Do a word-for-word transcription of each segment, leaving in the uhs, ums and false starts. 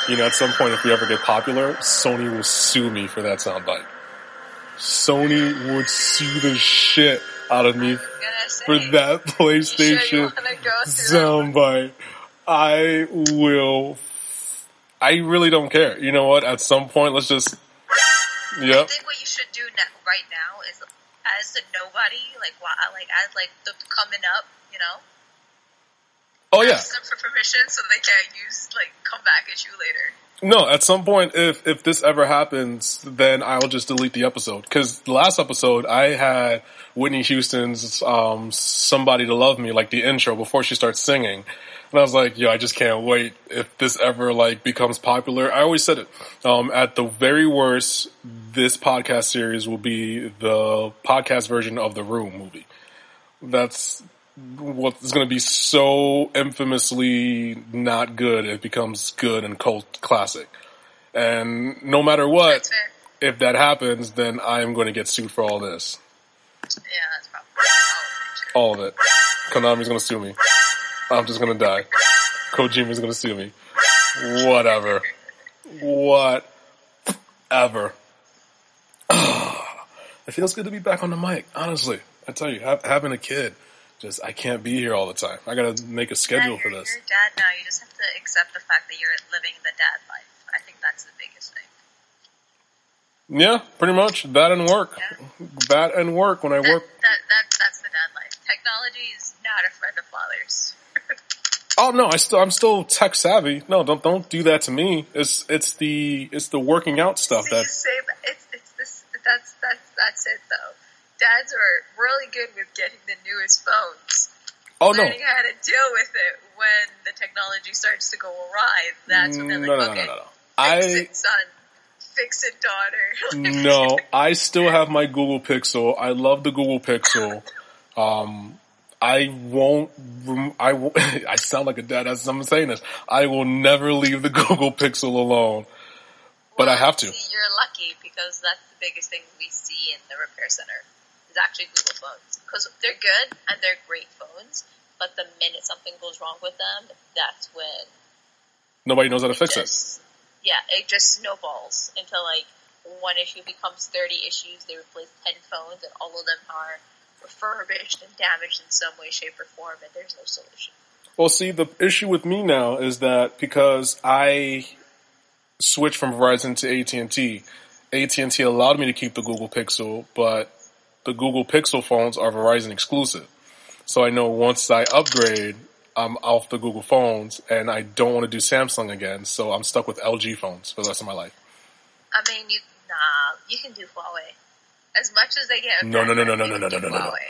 you know, at some point, if we ever get popular, Sony will sue me for that soundbite. Sony would sue the shit out of me say, for that PlayStation sure soundbite. I will. I really don't care. You know what? At some point, let's just. Yep. I think what you should do ne- right now is, as a nobody, like like as like the coming up, you know. Oh yeah. Ask them for permission so they can't use like come back at you later. No, at some point, if if this ever happens, then I'll just delete the episode. Because the last episode, I had Whitney Houston's um, "Somebody to Love Me," like the intro before she starts singing, and I was like, "Yo, I just can't wait if this ever like becomes popular." I always said it. Um, at the very worst, this podcast series will be the podcast version of the Room movie. That's what's going to be so infamously not good, it becomes good and cult classic. And no matter what, if that happens, then I'm going to get sued for all this. Yeah, that's probably all of it. Konami's going to sue me. I'm just going to die. Kojima's going to sue me. Whatever. Whatever. It feels good to be back on the mic, honestly. I tell you, ha- having a kid, just I can't be here all the time. I gotta make a schedule yeah, for this. You're a dad now. You just have to accept the fact that you're living the dad life. I think that's the biggest thing. Yeah, pretty much that and work. Yeah. That and work when I that, work. That, that that's the dad life. Technology is not a friend of fathers. Oh no, I still I'm still tech savvy. No, don't don't do that to me. It's it's the it's the working out stuff See, that. You say that it's it's this that's that's that's it though. Dads are really good with getting the newest phones. Oh no! Learning how to deal with it when the technology starts to go awry. That's when they're like, no, no, okay, no, no, no. fix I, it, son. Fix it, daughter. No, I still have my Google Pixel. I love the Google Pixel. Um, I won't. I won't, I sound like a dad as I'm saying this. I will never leave the Google Pixel alone. But well, I have to. See, you're lucky because that's the biggest thing we see in the repair center. Is actually Google phones. Because they're good and they're great phones, but the minute something goes wrong with them, that's when... Nobody knows how to fix just, it. Yeah, it just snowballs until like one issue becomes thirty issues, they replace ten phones, and all of them are refurbished and damaged in some way, shape, or form, and there's no solution. Well, see, the issue with me now is that because I switched from Verizon to A T and T, A T and T allowed me to keep the Google Pixel, but the Google Pixel phones are Verizon exclusive. So I know once I upgrade, I'm off the Google phones, and I don't want to do Samsung again, so I'm stuck with L G phones for the rest of my life. I mean, you nah, you can do Huawei. As much as they get... No, no, no, no, no, no, no, no, no, no, no.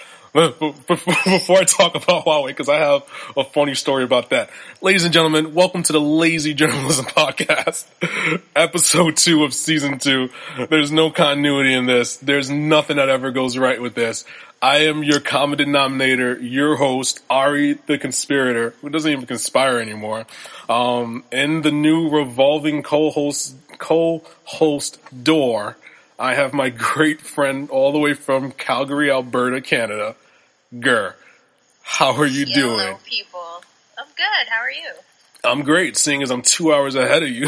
Before I talk about Huawei, because I have a funny story about that. Ladies and gentlemen, welcome to the Lazy Journalism Podcast, episode two of season two. There's no continuity in this. There's nothing that ever goes right with this. I am your common denominator, your host, Ari the Conspirator, who doesn't even conspire anymore. Um, in the new revolving co-host, co-host door, I have my great friend all the way from Calgary, Alberta, Canada, Gur. How are you Hello, doing? people. I'm good. How are you? I'm great, seeing as I'm two hours ahead of you.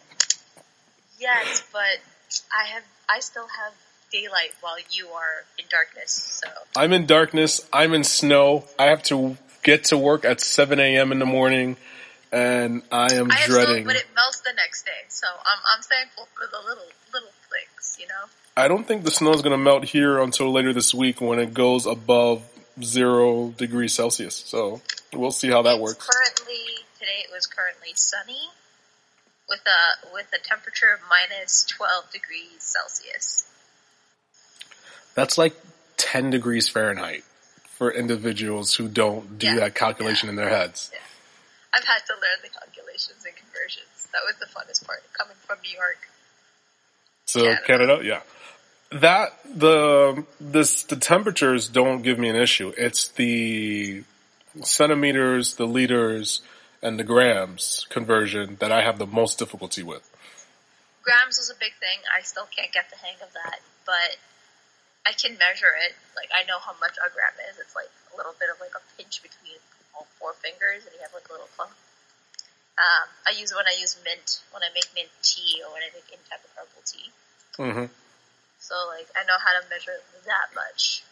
Yes, but I have, I still have daylight while you are in darkness, so. I'm in darkness. I'm in snow. I have to get to work at seven a.m. in the morning, and I am I dreading. Snow, but it melts the next day, so I'm, I'm thankful for the little, little things, you know? I don't think the snow is going to melt here until later this week when it goes above zero degrees Celsius. So we'll see how that it's works. Currently, today it was currently sunny with a with a temperature of minus twelve degrees Celsius. That's like ten degrees Fahrenheit for individuals who don't do yeah, that calculation yeah, in their heads. Yeah. I've had to learn the calculations and conversions. That was the funnest part, coming from New York. So Canada, Canada yeah. That, the, this, the temperatures don't give me an issue. It's the centimeters, the liters, and the grams conversion that I have the most difficulty with. Grams is a big thing. I still can't get the hang of that, but I can measure it. Like, I know how much a gram is. It's like a little bit of like a pinch between all four fingers, and you have like a little clump. Um, I use when I use mint, when I make mint tea or when I make any type of herbal tea. Mm-hmm. So, like, I know how to measure that much.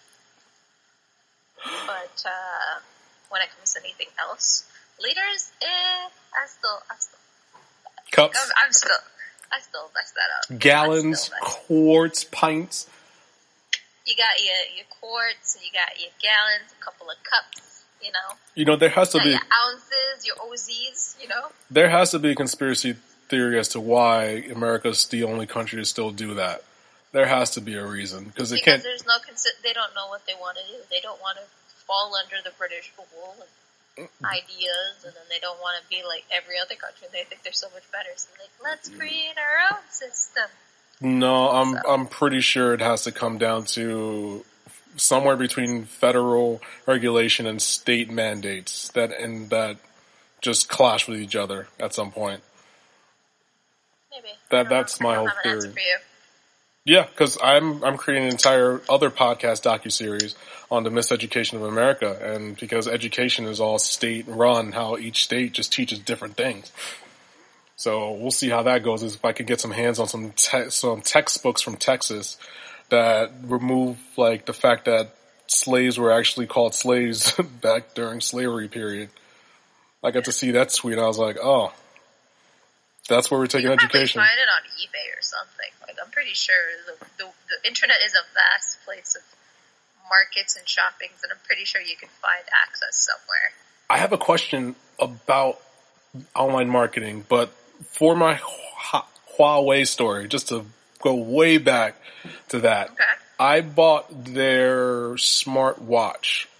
But uh, when it comes to anything else, liters, eh, I still, I still, Cups, I'm, I'm still, I still mess that up. gallons, quarts, pints. You got your your quarts, and you got your gallons, a couple of cups. You know. You know, there has to you be your ounces, your O Zs. You know. There has to be a conspiracy theory as to why America's the only country to still do that. There has to be a reason because they because can't. There's no. Consi- they don't know what they want to do. They don't want to fall under the British rule and ideas, and then they don't want to be like every other country. They think they're so much better. So like, let's create our own system. No, I'm so. I'm pretty sure it has to come down to somewhere between federal regulation and state mandates that and that just clash with each other at some point. Maybe that that's know. my I don't whole have an theory. answer for you. Yeah, because I'm I'm creating an entire other podcast docuseries on the miseducation of America, and because education is all state run, how each state just teaches different things. So we'll see how that goes. If I could get some hands on some te- some textbooks from Texas that remove like the fact that slaves were actually called slaves back during slavery period. I got to see that tweet. I was like, oh, that's where we're taking you can education. Find it on eBay or something. Like I'm pretty sure the, the the internet is a vast place of markets and shoppings, and I'm pretty sure you can find access somewhere. I have a question about online marketing, but for my Huawei story, just to go way back to that, okay. I bought their smart watch.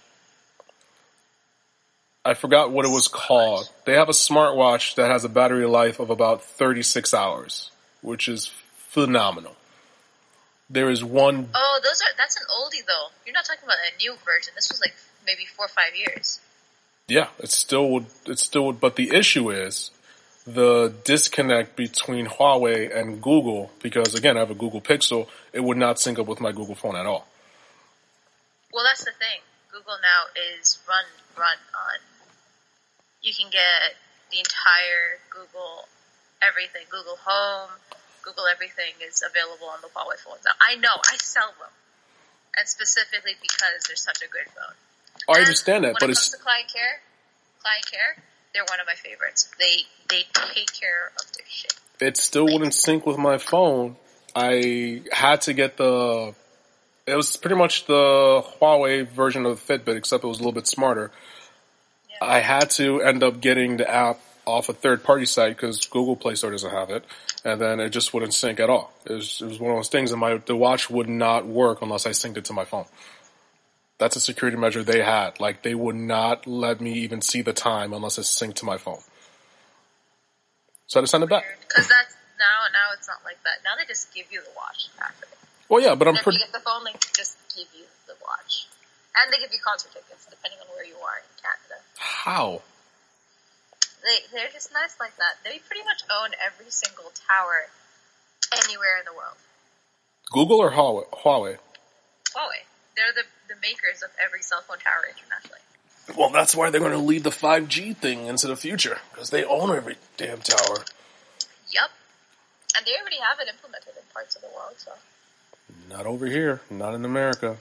I forgot what it was called. They have a smartwatch that has a battery life of about thirty-six hours, which is phenomenal. There is one... Oh, those are that's an oldie, though. You're not talking about a new version. This was like maybe four or five years. Yeah, it still would, it still would, but the issue is the disconnect between Huawei and Google, because again, I have a Google Pixel, it would not sync up with my Google phone at all. Well, that's the thing. Google now is run, run on, you can get the entire Google, everything, Google Home, Google everything is available on the Huawei phones now. I know, I sell them. And specifically because they're such a good phone. I and understand that, when but it it's... comes to client care, client care, they're one of my favorites. They they take care of their shit. It still wouldn't sync with my phone. I had to get the... It was pretty much the Huawei version of the Fitbit, except it was a little bit smarter. Yeah. I had to end up getting the app off a third-party site because Google Play Store doesn't have it, and then it just wouldn't sync at all. It was, it was one of those things, and my the watch would not work unless I synced it to my phone. That's a security measure they had. Like, they would not let me even see the time unless it's synced to my phone. So I had to send it back. Because that's now, now it's not like that. Now they just give you the watch after. Well, yeah, but I'm and pretty... if you get the phone, they just give you the watch. And they give you concert tickets, depending on where you are in Canada. How? They, they're just nice like that. They pretty much own every single tower anywhere in the world. Google or Huawei? Huawei. Huawei. They're the, the makers of every cell phone tower internationally. Well, that's why they're going to lead the five G thing into the future, because they own every damn tower. Yep. And they already have it implemented in parts of the world, so. Not over here. Not in America.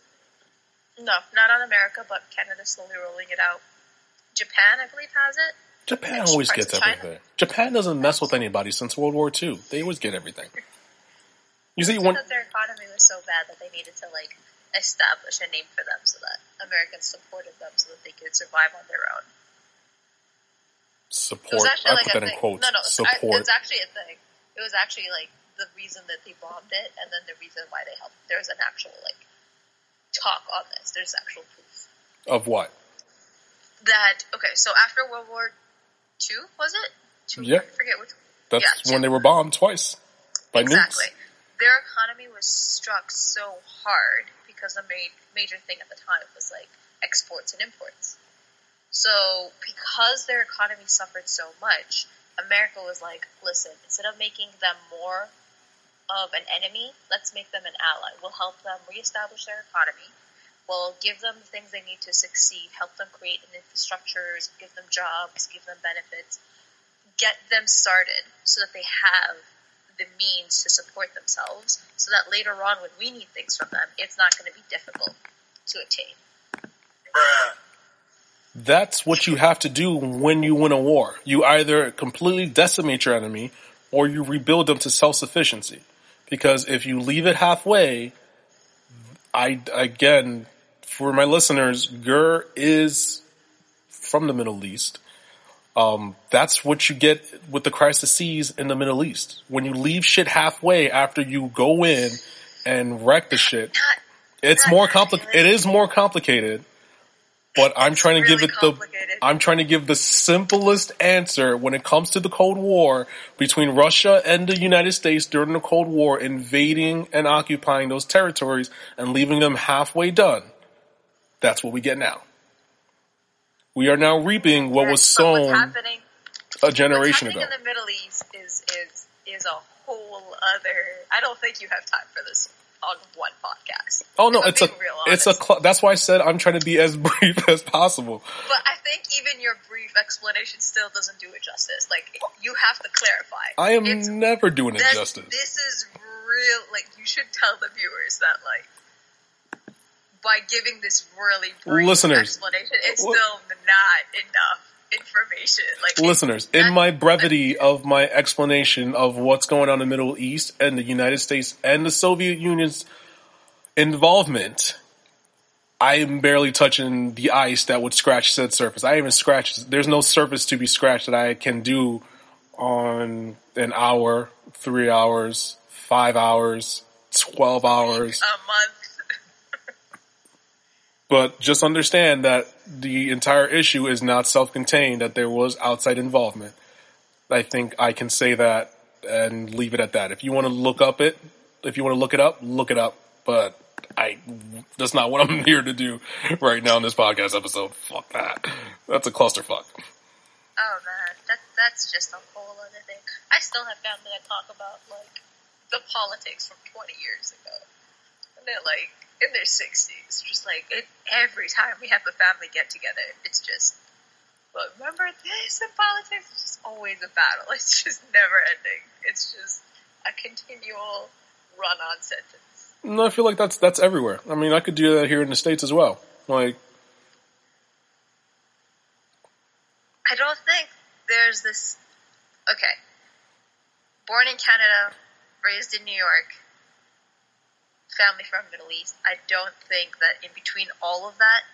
No, not on America, but Canada's slowly rolling it out. Japan, I believe, has it. Japan always gets everything. Japan doesn't mess with anybody since World War Two. They always get everything. You see, when that their economy was so bad that they needed to like establish a name for them, so that Americans supported them, so that they could survive on their own. Support. I like put that in quotes. No, no, support. I, it's actually a thing. It was actually like the reason that they bombed it, and then the reason why they helped. There's an actual like talk on this. There's actual proof of what. That okay. So after World War Two, was it? Two, yeah. I forget which. That's yeah, when they were bombed twice by exactly. nukes. Their economy was struck so hard because the ma- major thing at the time was like exports and imports. So because their economy suffered so much, America was like, listen, instead of making them more of an enemy, let's make them an ally. We'll help them reestablish their economy. We'll give them the things they need to succeed, help them create infrastructures, give them jobs, give them benefits. get them started so that they have the means to support themselves, so that later on when we need things from them, it's not going to be difficult to attain. Bruh. That's what you have to do when you win a war. You either completely decimate your enemy or you rebuild them to self-sufficiency. Because if you leave it halfway, I, again, for my listeners, Gur is from the Middle East. Um, that's what you get with the crises in the Middle East. When you leave shit halfway after you go in and wreck the shit, it's more complicated. It is more complicated. But I'm trying to really give it the, I'm trying to give the simplest answer when it comes to the Cold War between Russia and the United States during the Cold War, invading and occupying those territories and leaving them halfway done. That's what we get now. We are now reaping what was sown a generation ago. What's happening in the Middle East is, is, is a whole other, I don't think you have time for this on one podcast. Oh no, it's a, it's a, cl- that's why I said I'm trying to be as brief as possible. But I think even your brief explanation still doesn't do it justice. Like, you have to clarify. I am it's, never doing it this, justice. This is real, like, you should tell the viewers that, like, by giving this really brief Listeners, explanation, it's still not enough information. Like, listeners, in my brevity of my explanation of what's going on in the Middle East and the United States and the Soviet Union's involvement, I am barely touching the ice that would scratch said surface. I even scratch. There's no surface to be scratched that I can do on an hour, three hours, five hours, twelve hours, a month. But just understand that the entire issue is not self-contained, that there was outside involvement. I think I can say that and leave it at that. If you want to look up it, if you want to look it up, look it up. But I, that's not what I'm here to do right now in this podcast episode. Fuck that. That's a clusterfuck. Oh man, that, that's just a whole other thing. I still have family that talk about, like, the politics from twenty years ago. And they're like, in their sixties, just like, it, every time we have a family get together, it's just, well, remember this in politics? It's just always a battle. It's just never ending. It's just a continual run-on sentence. No, I feel like that's that's everywhere. I mean, I could do that here in the States as well. Like, I don't think there's this, okay, born in Canada, raised in New York, family from Middle East, I don't think that in between all of that,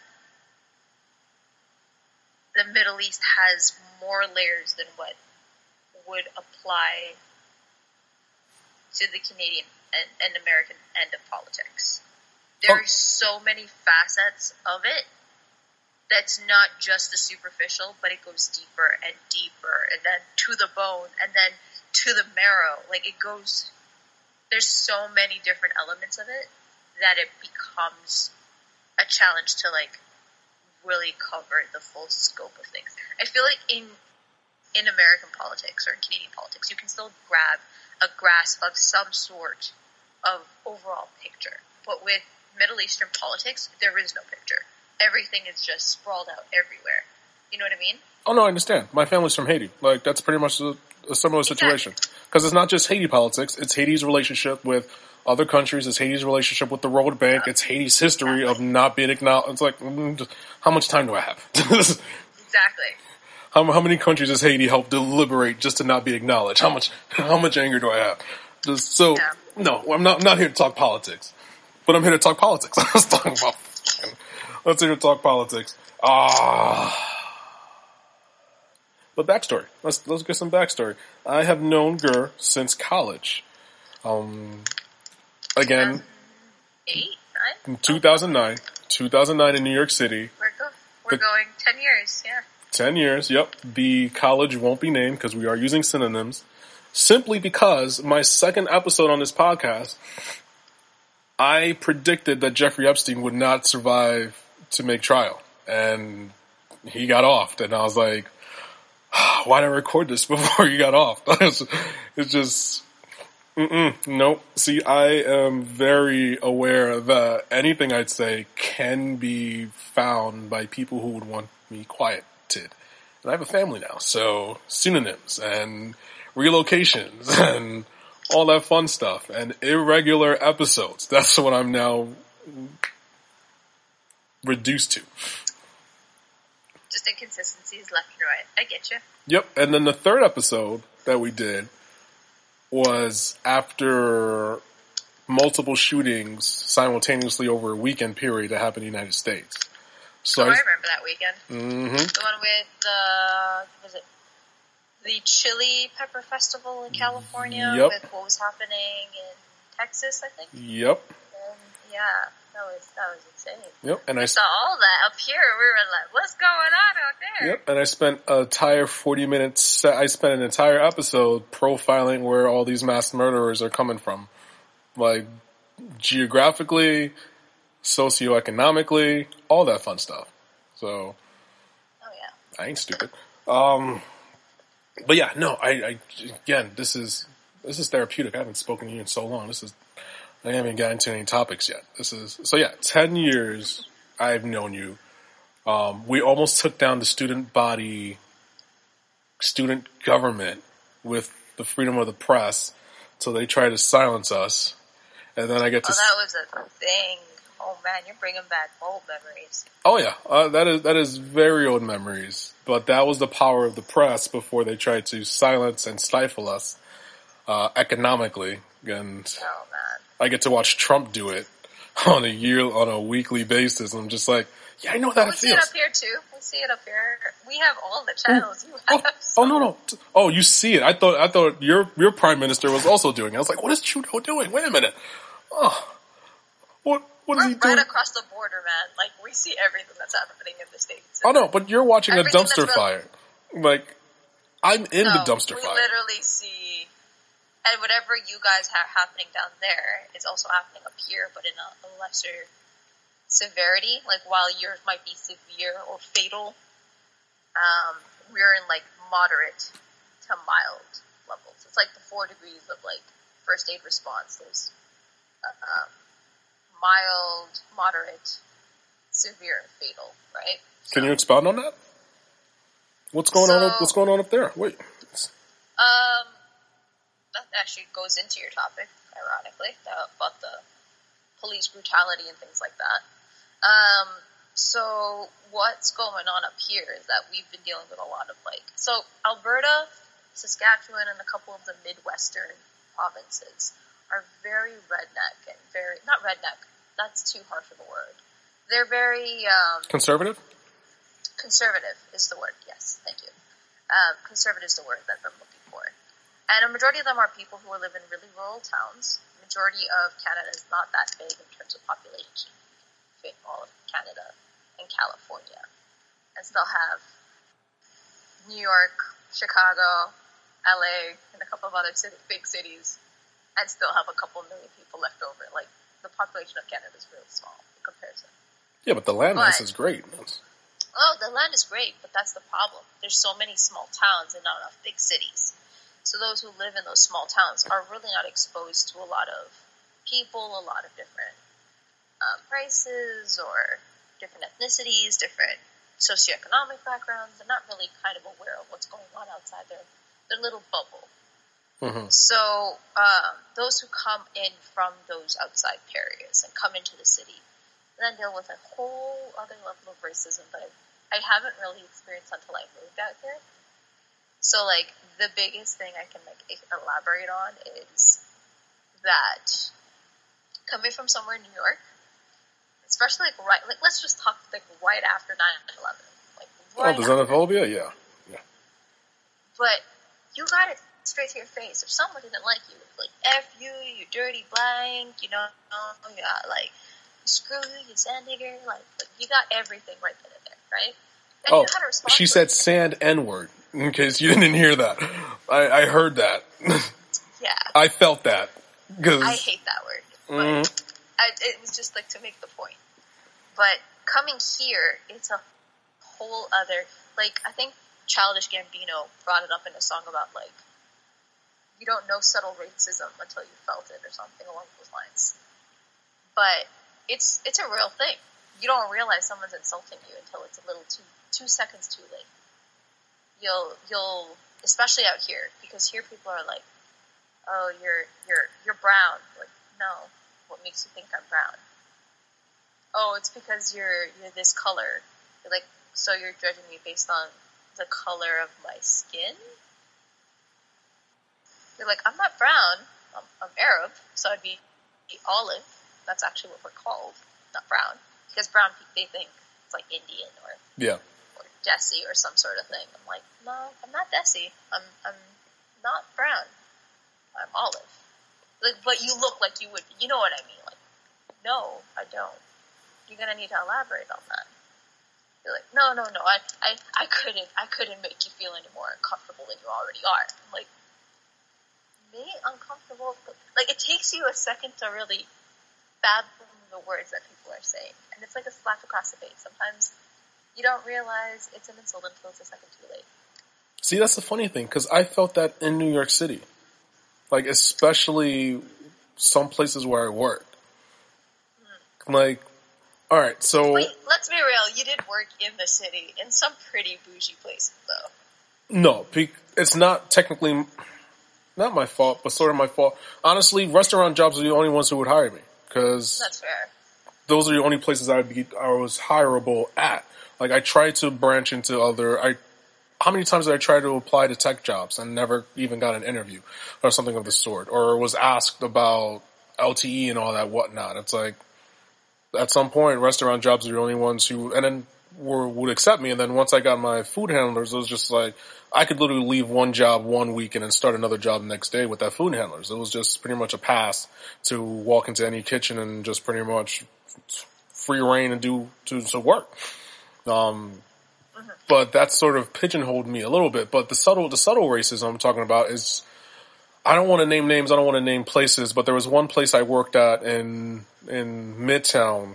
the Middle East has more layers than what would apply to the Canadian and, and American end of politics. There oh. are so many facets of it that's not just the superficial, but it goes deeper and deeper, and then to the bone, and then to the marrow. Like, it goes... There's so many different elements of it that it becomes a challenge to, like, really cover the full scope of things. I feel like in in American politics or in Canadian politics, you can still grab a grasp of some sort of overall picture. But with Middle Eastern politics, there is no picture. Everything is just sprawled out everywhere. You know what I mean? Oh, no, I understand. My family's from Haiti. Like, that's pretty much a, a similar situation. Exactly. Because it's not just Haiti politics. It's Haiti's relationship with other countries. It's Haiti's relationship with the World Bank. Yeah. It's Haiti's history exactly. of not being acknowledged. It's like, mm, how much time do I have? Exactly. How, how many countries has Haiti helped deliberate just to not be acknowledged? How much how much anger do I have? Just, so, yeah. no, I'm not, I'm not here to talk politics. But I'm here to talk politics. I was talking about... Let's here to talk politics. Ah... But backstory. Let's let's get some backstory. I have known Gur since college. Um, again, eight, nine? two thousand nine. two thousand nine in New York City. We're, go- we're the, going ten years, yeah. ten years, yep. The college won't be named because we are using synonyms. Simply because my second episode on this podcast, I predicted that Jeffrey Epstein would not survive to make trial. And he got off. And I was like... why did I record this before you got off? It's just, mm-mm, nope. See, I am very aware that anything I'd say can be found by people who would want me quieted. And I have a family now, so synonyms and relocations and all that fun stuff and irregular episodes. That's what I'm now reduced to. Just inconsistencies left and right. I get you. Yep. And then the third episode that we did was after multiple shootings simultaneously over a weekend period that happened in the United States. So oh, I, I remember that weekend. Mm-hmm. The one with the, was it the Chili Pepper Festival in California Yep. with what was happening in Texas, I think? Yep. And yeah, that was, that was insane. Yep. And we I saw all that up here. We were like, what's going on out there? Yep. And I spent an entire forty minutes, I spent an entire episode profiling where all these mass murderers are coming from. Like, geographically, socioeconomically, all that fun stuff. So, oh yeah, I ain't stupid. Um, but yeah, no, I, I, again, this is, this is therapeutic. I haven't spoken to you in so long. This is, I haven't gotten to any topics yet. This is, so yeah, ten years I've known you. Um, we almost took down the student body, student government with the freedom of the press. So they tried to silence us. And then I get to. Oh, that was a thing. Oh man, you're bringing back old memories. Oh yeah, uh, that is that is very old memories. But that was the power of the press before they tried to silence and stifle us uh, economically. And oh man, I get to watch Trump do it on a year, on a weekly basis. I'm just like, yeah, I know that we it see feels. it up here too. We see it up here. We have all the channels. You Oh, have. So. oh no no! Oh, you see it? I thought I thought your your prime minister was also doing it. I was like, what is Trudeau doing? Wait a minute. Oh, what what is We're he right doing? across the border, man. Like we see everything that's happening in the States. Oh no, but you're watching a Everything dumpster that's fire. Like, I'm in no, the dumpster we fire. We literally see, and whatever you guys have happening down there is also happening up here, but in a, a lesser severity. Like while yours might be severe or fatal, um, we're in like moderate to mild levels. It's like the four degrees of like first aid response. There's uh, mild, moderate, severe, and fatal. Right? Can so, you expound on that? What's going so, on? Up, what's going on up there? Wait. Um, that actually goes into your topic, ironically, about the police brutality and things like that. Um, so what's going on up here is that we've been dealing with a lot of like, so Alberta, Saskatchewan, and a couple of the Midwestern provinces are very redneck and very, not redneck, that's too harsh of a word. They're very, um, Conservative? Conservative is the word, yes, thank you. Um, conservative is the word that I'm looking for. And a majority of them are people who live in really rural towns. The majority of Canada is not that big in terms of population. Fit all of Canada and California. And still have New York, Chicago, L A, and a couple of other city, big cities, and still have a couple million people left over. Like, the population of Canada is really small in comparison. Yeah, but the land mass But- is great. Oh, the land is great, but that's the problem. There's so many small towns and not enough big cities. So those who live in those small towns are really not exposed to a lot of people, a lot of different um, races or different ethnicities, different socioeconomic backgrounds. They're not really kind of aware of what's going on outside their, their little bubble. Mm-hmm. So um, those who come in from those outside areas and come into the city then deal with a whole other level of racism that I, I haven't really experienced until I moved out here. So, like, the biggest thing I can, like, elaborate on is that coming from somewhere in New York, especially, like, right, like, let's just talk, like, right after nine eleven. Like, right Oh, the after. xenophobia? Yeah. Yeah. But you got it straight to your face. If someone didn't like you, like, F you, you dirty blank, you know, you got, like, screw you, you sand digger, like, like, you got everything right then and there, right? And Oh, you had to respond she to said it. sand N-word, in case you didn't hear that. I, I heard that. Yeah. I felt that. Cause, I hate that word. But mm-hmm. I, it was just, like, to make the point. But coming here, it's a whole other, like, I think Childish Gambino brought it up in a song about, like, you don't know subtle racism until you felt it or something along those lines. But it's it's a real thing. You don't realize someone's insulting you until it's a little too two seconds too late. you'll you'll especially out here, because here people are like, oh, you're you're you're brown. Like, no, what makes you think I'm brown? Oh, it's because you're you're this color. You're like, so you're judging me based on the color of my skin? You're like, I'm not brown. I'm, I'm Arab, so I'd be, be olive. That's actually what we're called, not brown, because brown they think it's like Indian or yeah. or Desi or some sort of thing. I'm like, no, I'm not Desi. I'm I'm not brown. I'm olive. Like, but you look like you would. You know what I mean? Like, no, I don't. You're gonna need to elaborate on that. You're like, no, no, no. I, I, I couldn't. I couldn't make you feel any more uncomfortable than you already are. I'm like, me uncomfortable? Like, it takes you a second to really fathom the words that people are saying, and it's like a slap across the face. Sometimes you don't realize it's an insult until it's a second too late. See, that's the funny thing, because I felt that in New York City. Like, especially some places where I worked. Hmm. Like, alright, so... Wait, let's be real, you did work in the city, in some pretty bougie places, though. No, it's not technically... Not my fault, but sort of my fault. Honestly, restaurant jobs are the only ones who would hire me, because... That's fair. Those are the only places I'd be, I was hireable at. Like, I tried to branch into other... I How many times did I try to apply to tech jobs and never even got an interview or something of the sort, or was asked about L T E and all that whatnot? It's like, at some point, restaurant jobs are the only ones who, and then were, would accept me. And then once I got my food handlers, it was just like, I could literally leave one job one week and then start another job the next day with that food handlers. It was just pretty much a pass to walk into any kitchen and just pretty much free reign and do, to, to work. Um, But that sort of pigeonholed me a little bit. But the subtle, the subtle racism I'm talking about is, I don't want to name names, I don't want to name places, but there was one place I worked at in, in Midtown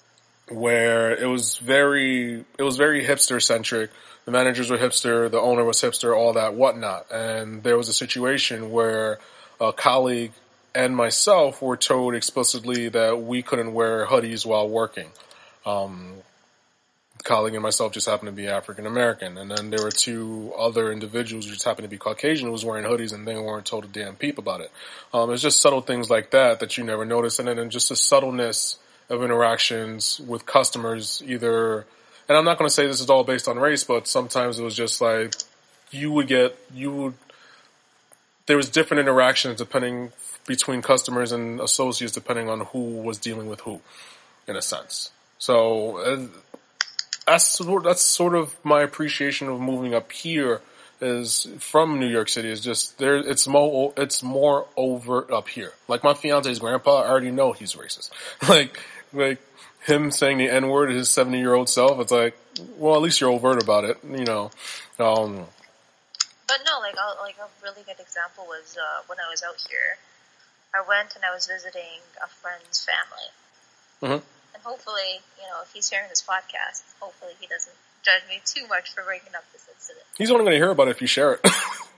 where it was very, it was very hipster centric. The managers were hipster, the owner was hipster, all that whatnot. And there was a situation where a colleague and myself were told explicitly that we couldn't wear hoodies while working. Um, colleague and myself just happened to be African American, and then there were two other individuals who just happened to be Caucasian who was wearing hoodies, and they weren't told a damn peep about it. Um, it's just subtle things like that that you never notice, and then just the subtleness of interactions with customers, either, and I'm not going to say this is all based on race, but sometimes it was just like, you would get, you would, there was different interactions depending, between customers and associates depending on who was dealing with who, in a sense. So, uh, That's that's sort of my appreciation of moving up here is from New York City. Is just there. It's more it's more overt up here. Like my fiance's grandpa, I already know he's racist. like like him saying the N word to his seventy year old self. It's like, well, at least you're overt about it, you know. Um, but no, like a, like a really good example was uh, when I was out here. I went and I was visiting a friend's family. Mm-hmm. And hopefully, you know, if he's hearing this podcast, hopefully he doesn't judge me too much for bringing up this incident. He's only going to hear about it if you share it.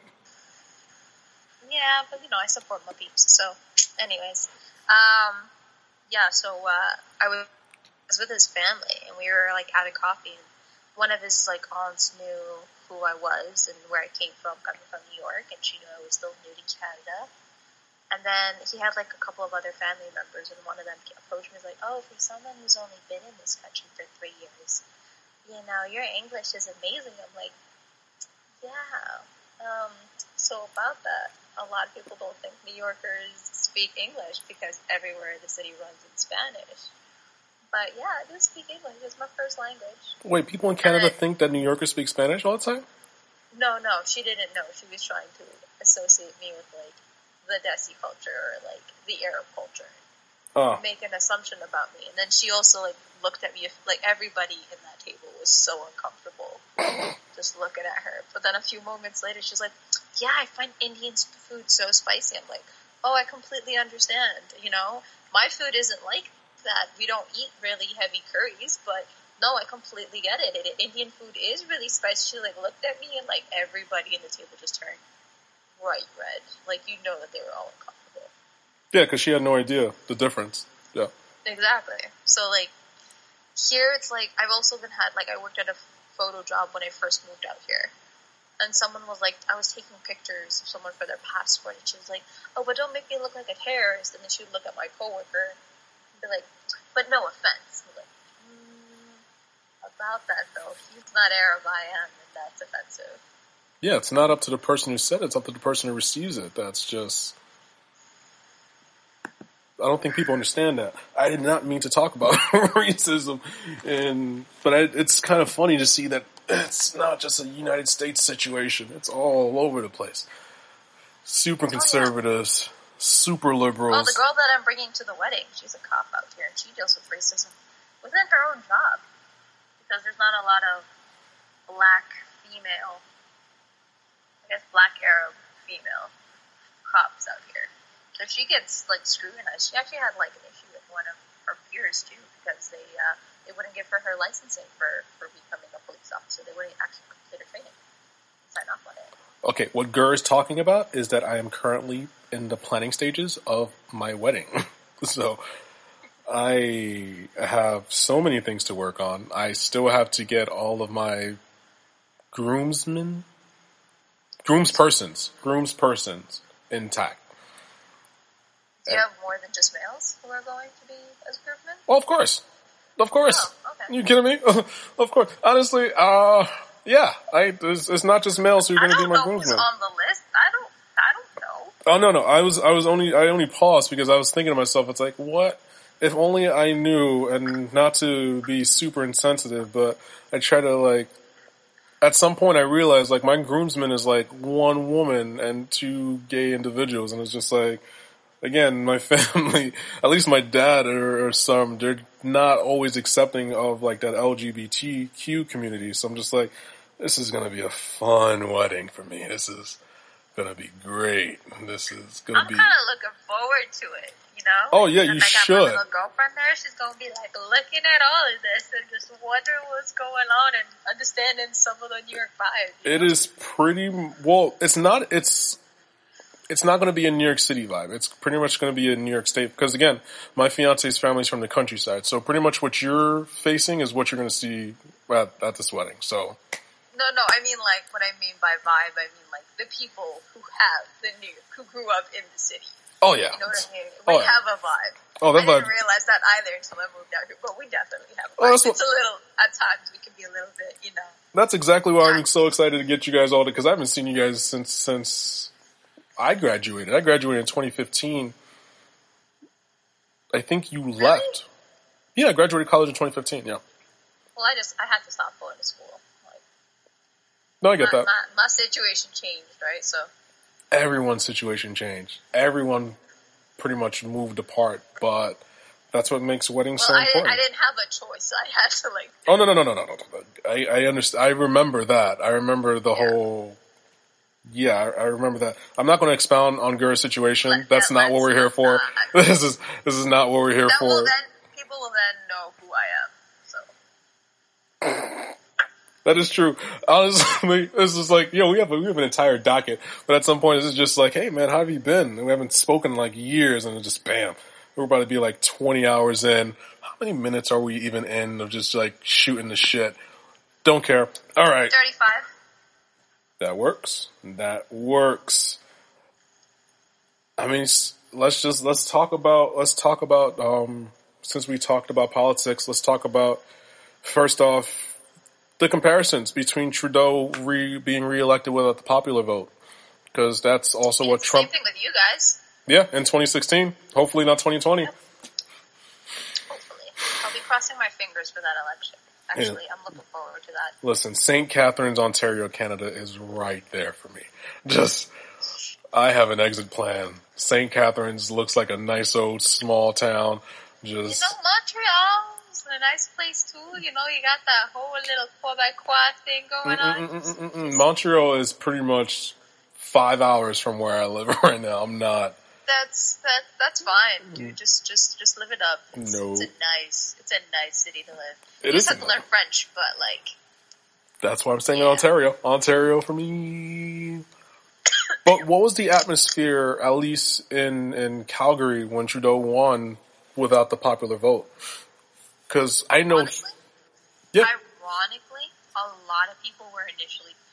Yeah, but, you know, I support my peeps. So, anyways. Um, yeah, so uh, I was with his family, and we were, like, having coffee. And one of his, like, aunts knew who I was and where I came from, coming from New York, and she knew I was still new to Canada. And then he had, like, a couple of other family members, and one of them approached me and was like, oh, for someone who's only been in this country for three years, you know, your English is amazing. I'm like, yeah. Um, so about that, a lot of people don't think New Yorkers speak English because everywhere in the city runs in Spanish. But, yeah, I do speak English. It's my first language. Wait, people in Canada then, think that New Yorkers speak Spanish all the time? No, no, she didn't know. She was trying to associate me with, like, the Desi culture or like the Arab culture, oh. Make an assumption about me, and then she also like looked at me. If, like everybody in that table was so uncomfortable, just looking at her. But then a few moments later, she's like, "Yeah, I find Indian food so spicy." I'm like, "Oh, I completely understand. You know, my food isn't like that. We don't eat really heavy curries, but no, I completely get it. it Indian food is really spicy." She like looked at me, and like everybody in the table just turned bright red. Like, you know that they were all uncomfortable. Yeah, because she had no idea the difference. Yeah. Exactly. So, like, here it's like, I've also been had, like, I worked at a photo job when I first moved out here. and someone was like, I was taking pictures of someone for their passport, and she was like, oh, but don't make me look like a terrorist. And then she would look at my coworker and be like, but no offense. I'm like, mm, about that though, he's not Arab, I am, and that's offensive. Yeah, it's not up to the person who said it, it's up to the person who receives it. That's just... I don't think people understand that. I did not mean to talk about racism, and but I, it's kind of funny to see that it's not just a United States situation. It's all over the place. Super conservatives, oh, yeah. super liberals. Well, the girl that I'm bringing to the wedding, she's a cop out here, and she deals with racism within her own job. Because there's not a lot of black female, I guess black Arab female cops out here. So she gets, like, scrutinized. She actually had, like, an issue with one of her peers, too, because they uh, they wouldn't give her her licensing for, for becoming a police officer. They wouldn't actually complete her training and sign off on it. Okay, what Gur is talking about is that I am currently in the planning stages of my wedding. So I have so many things to work on. I still have to get all of my groomsmen, groomspersons, groomspersons intact. Do you have more than just males who are going to be as groomsmen? Well, of course. Of course. Oh, okay. You kidding me? Of course. Honestly, uh, yeah. I, it's, it's not just males who are going to be my groomsmen. I don't know who's on the list. I don't, I don't know. Oh, no, no. I was, I was only, I only paused because I was thinking to myself, it's like, what? If only I knew, and not to be super insensitive, but I try to, like, at some point I realized, like, my groomsman is, like, one woman and two gay individuals, and it's just like, again, my family, at least my dad or, or some, they're not always accepting of, like, that L G B T Q community. So I'm just like, this is going to be a fun wedding for me. This is going to be great. This is going to be... I'm kind of looking forward to it, you know? Oh, yeah, you I should. I got my little girlfriend there. She's going to be, like, looking at all of this and just wondering what's going on and understanding some of the New York vibes. It know? is pretty... Well, it's not... It's... It's not going to be a New York City vibe. It's pretty much going to be a New York State. Because again, my fiance's family's from the countryside. So pretty much what you're facing is what you're going to see at, at this wedding. So. No, no, I mean like, what I mean by vibe, I mean like the people who have the New York, who grew up in the city. Oh yeah. You know what I mean? We oh, yeah. have a vibe. Oh, that I vibe. didn't realize that either until I moved out here, but we definitely have a vibe. Oh, that's what, it's a little, at times we can be a little bit, you know. That's exactly why I'm so excited to get you guys all, because I haven't seen you guys since, since, I graduated. I graduated in twenty fifteen. I think you really? left. Yeah, I graduated college in twenty fifteen, yeah. Well, I just, I had to stop going to school. Like, no, I get my, that. My, my situation changed, right? So. Everyone's situation changed. Everyone pretty much moved apart, but that's what makes weddings well, so I important. Didn't, I didn't have a choice. So I had to like. Oh, no, no, no, no, no, no. I, I understand. I remember that. I remember the yeah. whole... Yeah, I, I remember that. I'm not going to expound on Gur's situation. Let, That's not what we're here for. Not. This is this is not what we're here that for. Will then, people will then know who I am. So that is true. Honestly, this is like, yo, we have a, we have an entire docket, but at some point, this is just like, hey man, how have you been? And we haven't spoken in like years, and it's just bam, we're about to be like twenty hours in. How many minutes are we even in of just like shooting the shit? Don't care. All right, thirty-five. That works. That works. I mean, let's just, let's talk about, let's talk about, um, since we talked about politics, let's talk about, first off, the comparisons between Trudeau re, being reelected without the popular vote. Because that's also what Trump... Same thing with you guys. Yeah, in twenty sixteen. Hopefully not twenty twenty. Yep. Hopefully. I'll be crossing my fingers for that election. Actually, yeah. I'm looking forward to that. Listen, Saint Catharines, Ontario, Canada is right there for me. Just, I have an exit plan. Saint Catharines looks like a nice old small town. Just. You know, Montreal's a nice place too. You know, you got that whole little Quebecois thing going on. Mm-mm-mm-mm-mm. Montreal is pretty much five hours from where I live right now. I'm not. That's that. That's fine, dude. Just, just, just live it up. It's, no, it's a nice, it's a nice city to live. It you is just have to learn French, but like. That's why I'm saying yeah. Ontario. Ontario for me. But what was the atmosphere, at least in in Calgary, when Trudeau won without the popular vote? Because I know. Honestly, yeah. Ironically, a lot of people were initially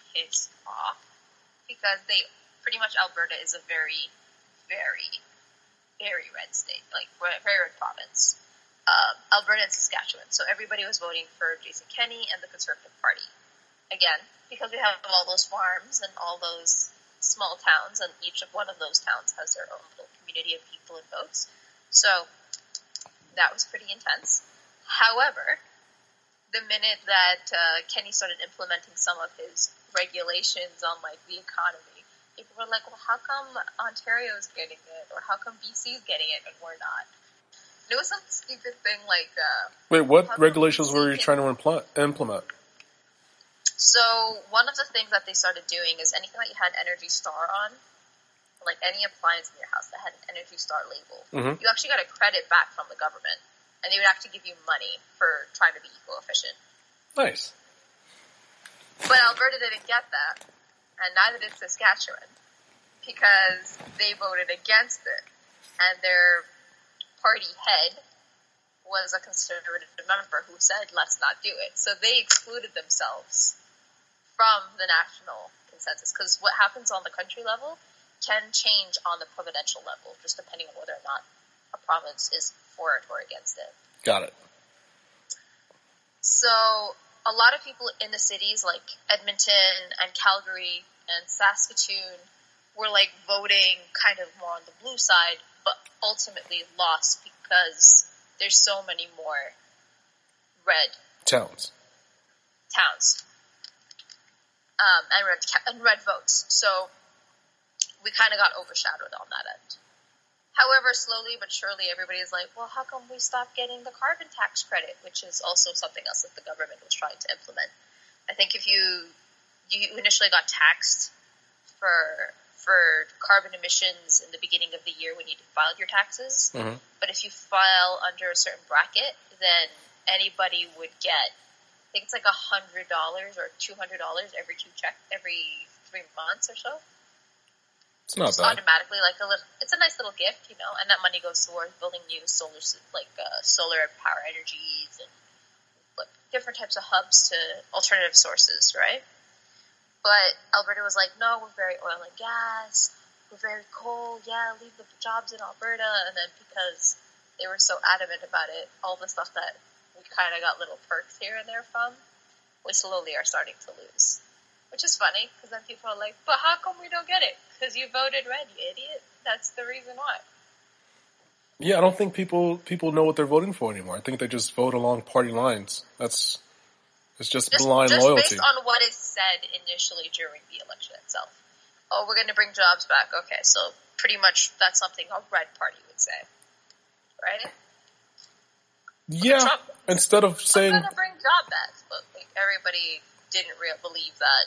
pissed off because they pretty much Alberta is a very, very, very red state, like very red province. Um, Alberta and Saskatchewan. So everybody was voting for Jason Kenney and the Conservative Party. Again, because we have all those farms and all those small towns, and each of one of those towns has their own little community of people and votes. So that was pretty intense. However, the minute that uh, Kenney started implementing some of his regulations on like the economy, people were like, well, how come Ontario's getting it, or how come B C's getting it and we're not? And it was some stupid thing like... Uh, Wait, what regulations were you trying to impl- implement? So one of the things that they started doing is anything that you had Energy Star on, like any appliance in your house that had an Energy Star label, mm-hmm. you actually got a credit back from the government. And they would actually give you money for trying to be eco-efficient. Nice. But Alberta didn't get that, and neither did Saskatchewan, because they voted against it. And their party head was a Conservative member who said, let's not do it. So they excluded themselves from the national consensus, because what happens on the country level can change on the provincial level, just depending on whether or not a province is for it or against it. Got it. So a lot of people in the cities like Edmonton and Calgary and Saskatoon were like voting kind of more on the blue side, but ultimately lost because there's so many more red towns, towns, um, and red and red votes. So we kind of got overshadowed on that end. However, slowly but surely, everybody is like, well, how come we stopped getting the carbon tax credit, which is also something else that the government was trying to implement. I think if you you initially got taxed for for carbon emissions in the beginning of the year when you filed your taxes, mm-hmm. but if you file under a certain bracket, then anybody would get, I think it's like one hundred dollars or two hundred dollars every two check, every three months or so. It's not Just bad. Automatically, like a little, it's a nice little gift, you know, and that money goes towards building new solar, like uh, solar power energies and like, different types of hubs to alternative sources, right? But Alberta was like, no, we're very oil and gas, we're very coal, yeah, leave the jobs in Alberta, and then because they were so adamant about it, all the stuff that we kind of got little perks here and there from, we slowly are starting to lose. Which is funny, because then people are like, but how come we don't get it? Because you voted red, you idiot. That's the reason why. Yeah, I don't think people people know what they're voting for anymore. I think they just vote along party lines. That's It's just, just blind just loyalty. Just based on what is said initially during the election itself. Oh, we're going to bring jobs back. Okay, so pretty much that's something a red party would say. Right? Yeah, Trump, instead of saying... I'm going to bring jobs back. But like, everybody didn't really believe that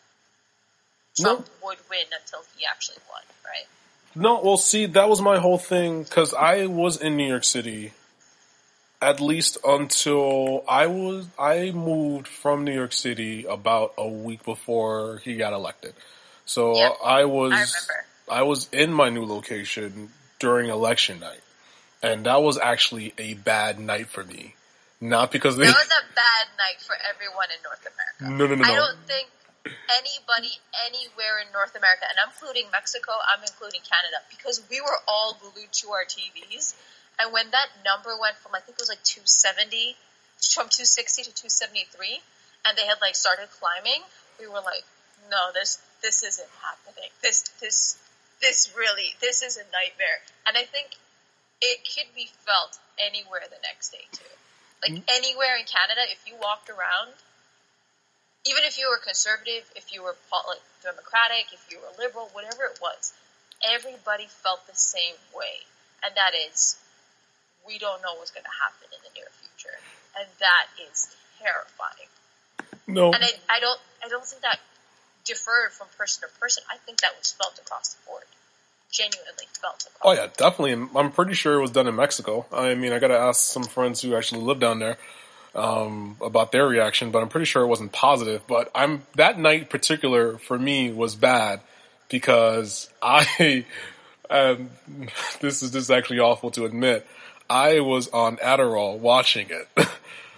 Trump no. would win until he actually won, right? No, well, see, that was my whole thing, because I was in New York City at least until I was, I moved from New York City about a week before he got elected. So yep, I was, I remember. I was in my new location during election night. And that was actually a bad night for me. Not because they... It was a bad night for everyone in North America. No, no, no, no. I don't think anybody anywhere in North America, and I'm including Mexico, I'm including Canada, because we were all glued to our T Vs. And when that number went from, I think it was like two seventy, from two sixty to two seventy-three, and they had like started climbing, we were like, no, this this isn't happening. This this this really this is a nightmare. And I think it could be felt anywhere the next day too. Like mm-hmm. anywhere in Canada, if you walked around, even if you were conservative, if you were like democratic, if you were liberal, whatever it was, everybody felt the same way, and that is, we don't know what's going to happen in the near future, and that is terrifying. No, and I, I don't, I don't think that differed from person to person. I think that was felt across the board. Genuinely felt across. Oh yeah, definitely. I'm pretty sure it was done in Mexico. I mean, I got to ask some friends who actually live down there um, about their reaction, but I'm pretty sure it wasn't positive. But I'm that night in particular for me was bad because I, um, this is this is actually awful to admit, I was on Adderall watching it.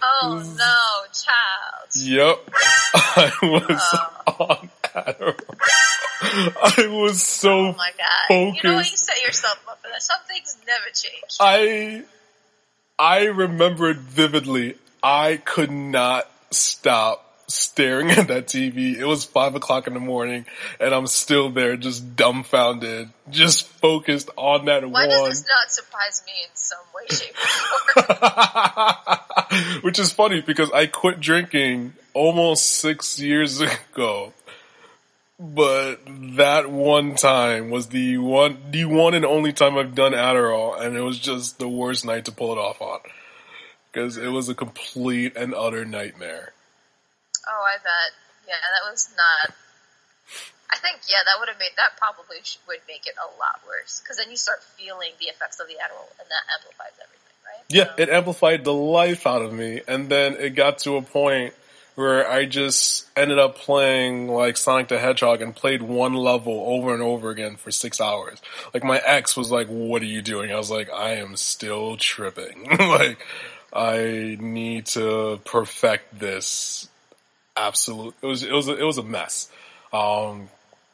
Oh no, child. Yep. I was Oh. on Adderall. I was so Oh my god. focused. You know what? You set yourself up for that. Some things never change. I, I remember it vividly. I could not stop staring at that T V. It was five o'clock in the morning and I'm still there just dumbfounded, just focused on that Why one. does this not surprise me in some way, shape, or form? Which is funny because I quit drinking almost six years ago. But that one time was the one, the one and only time I've done Adderall, and it was just the worst night to pull it off on. Because it was a complete and utter nightmare. Oh, I bet. Yeah, that was not... I think, yeah, that would have made... That probably sh- would make it a lot worse. Because then you start feeling the effects of the Adderall, and that amplifies everything, right? Yeah, So. it amplified the life out of me, and then it got to a point where I just ended up playing like Sonic the Hedgehog and played one level over and over again for six hours. Like my ex was like, "What are you doing?" I was like, "I am still tripping. Like, I need to perfect this." Absolute. It was it was a, it was a mess. Um,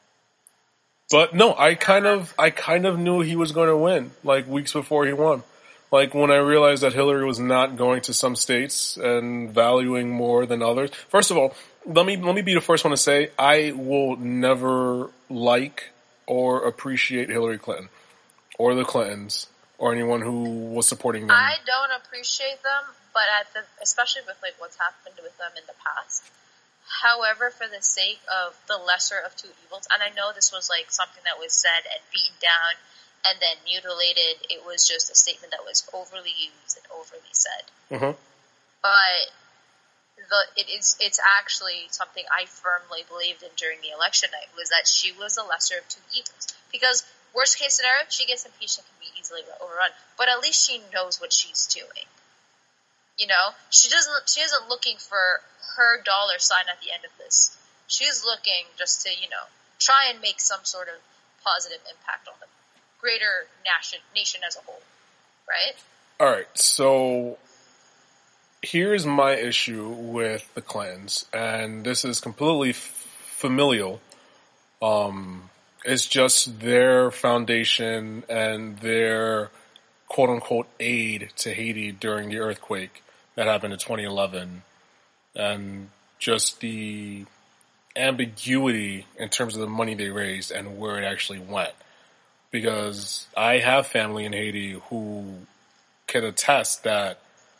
but no, I kind of I kind of knew he was going to win like weeks before he won. Like when I realized that Hillary was not going to some states and valuing more than others. First of all, let me let me be the first one to say I will never like or appreciate Hillary Clinton or the Clintons or anyone who was supporting them. I don't appreciate them, but at the especially with like what's happened with them in the past. However, for the sake of the lesser of two evils, and I know this was like something that was said and beaten down and then mutilated, it was just a statement that was overly used and overly said. Mm-hmm. But the it is it's actually something I firmly believed in during the election night, was that she was the lesser of two evils. Because worst case scenario, she gets impeached and can be easily overrun. But at least she knows what she's doing. You know, she doesn't. She isn't looking for her dollar sign at the end of this. She's looking just to, you know, try and make some sort of positive impact on the greater nation nation as a whole, right? All right, so here's my issue with the Clintons, and this is completely f- familial. Um, it's just their foundation and their quote-unquote aid to Haiti during the earthquake that happened in twenty eleven, and just the ambiguity in terms of the money they raised and where it actually went. Because I have family in Haiti who can attest that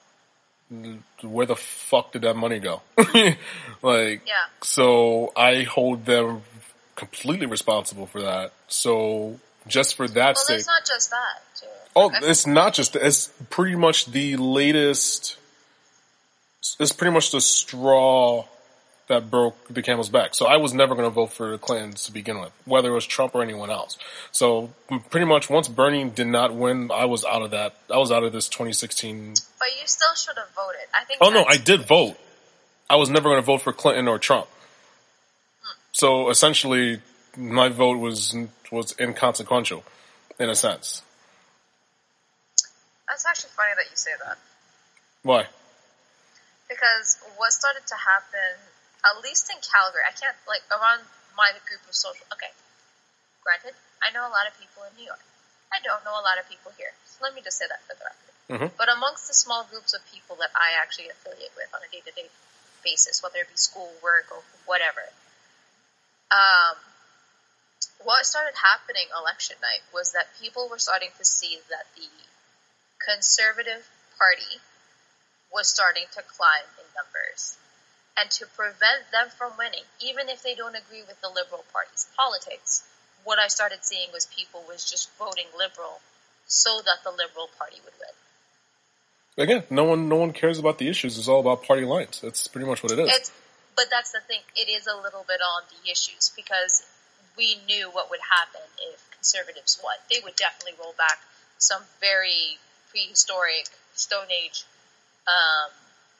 where the fuck did that money go? Like, Yeah. so I hold them completely responsible for that. So just for that Well, sake. it's not just that, too. Oh, I it's not just, it's pretty much the latest, it's pretty much the straw that broke the camel's back. So I was never going to vote for the Clintons to begin with, whether it was Trump or anyone else. So pretty much once Bernie did not win, I was out of that. I was out of this twenty sixteen. But you still should have voted. I think. Oh no, I that's- did vote. I was never going to vote for Clinton or Trump. Hmm. So essentially, my vote was was inconsequential, in a sense. That's actually funny that you say that. Why? Because what started to happen, at least in Calgary, I can't, like, around my group of social, okay, granted, I know a lot of people in New York. I don't know a lot of people here. So let me just say that for the record. Mm-hmm. But amongst the small groups of people that I actually affiliate with on a day-to-day basis, whether it be school, work, or whatever, um, what started happening election night was that people were starting to see that the Conservative Party was starting to climb in numbers. And to prevent them from winning, even if they don't agree with the Liberal Party's politics, what I started seeing was people was just voting Liberal so that the Liberal Party would win. Again, no one no one cares about the issues. It's all about party lines. That's pretty much what it is. It's, but that's the thing. It is a little bit on the issues because we knew what would happen if Conservatives won. They would definitely roll back some very prehistoric, Stone Age um,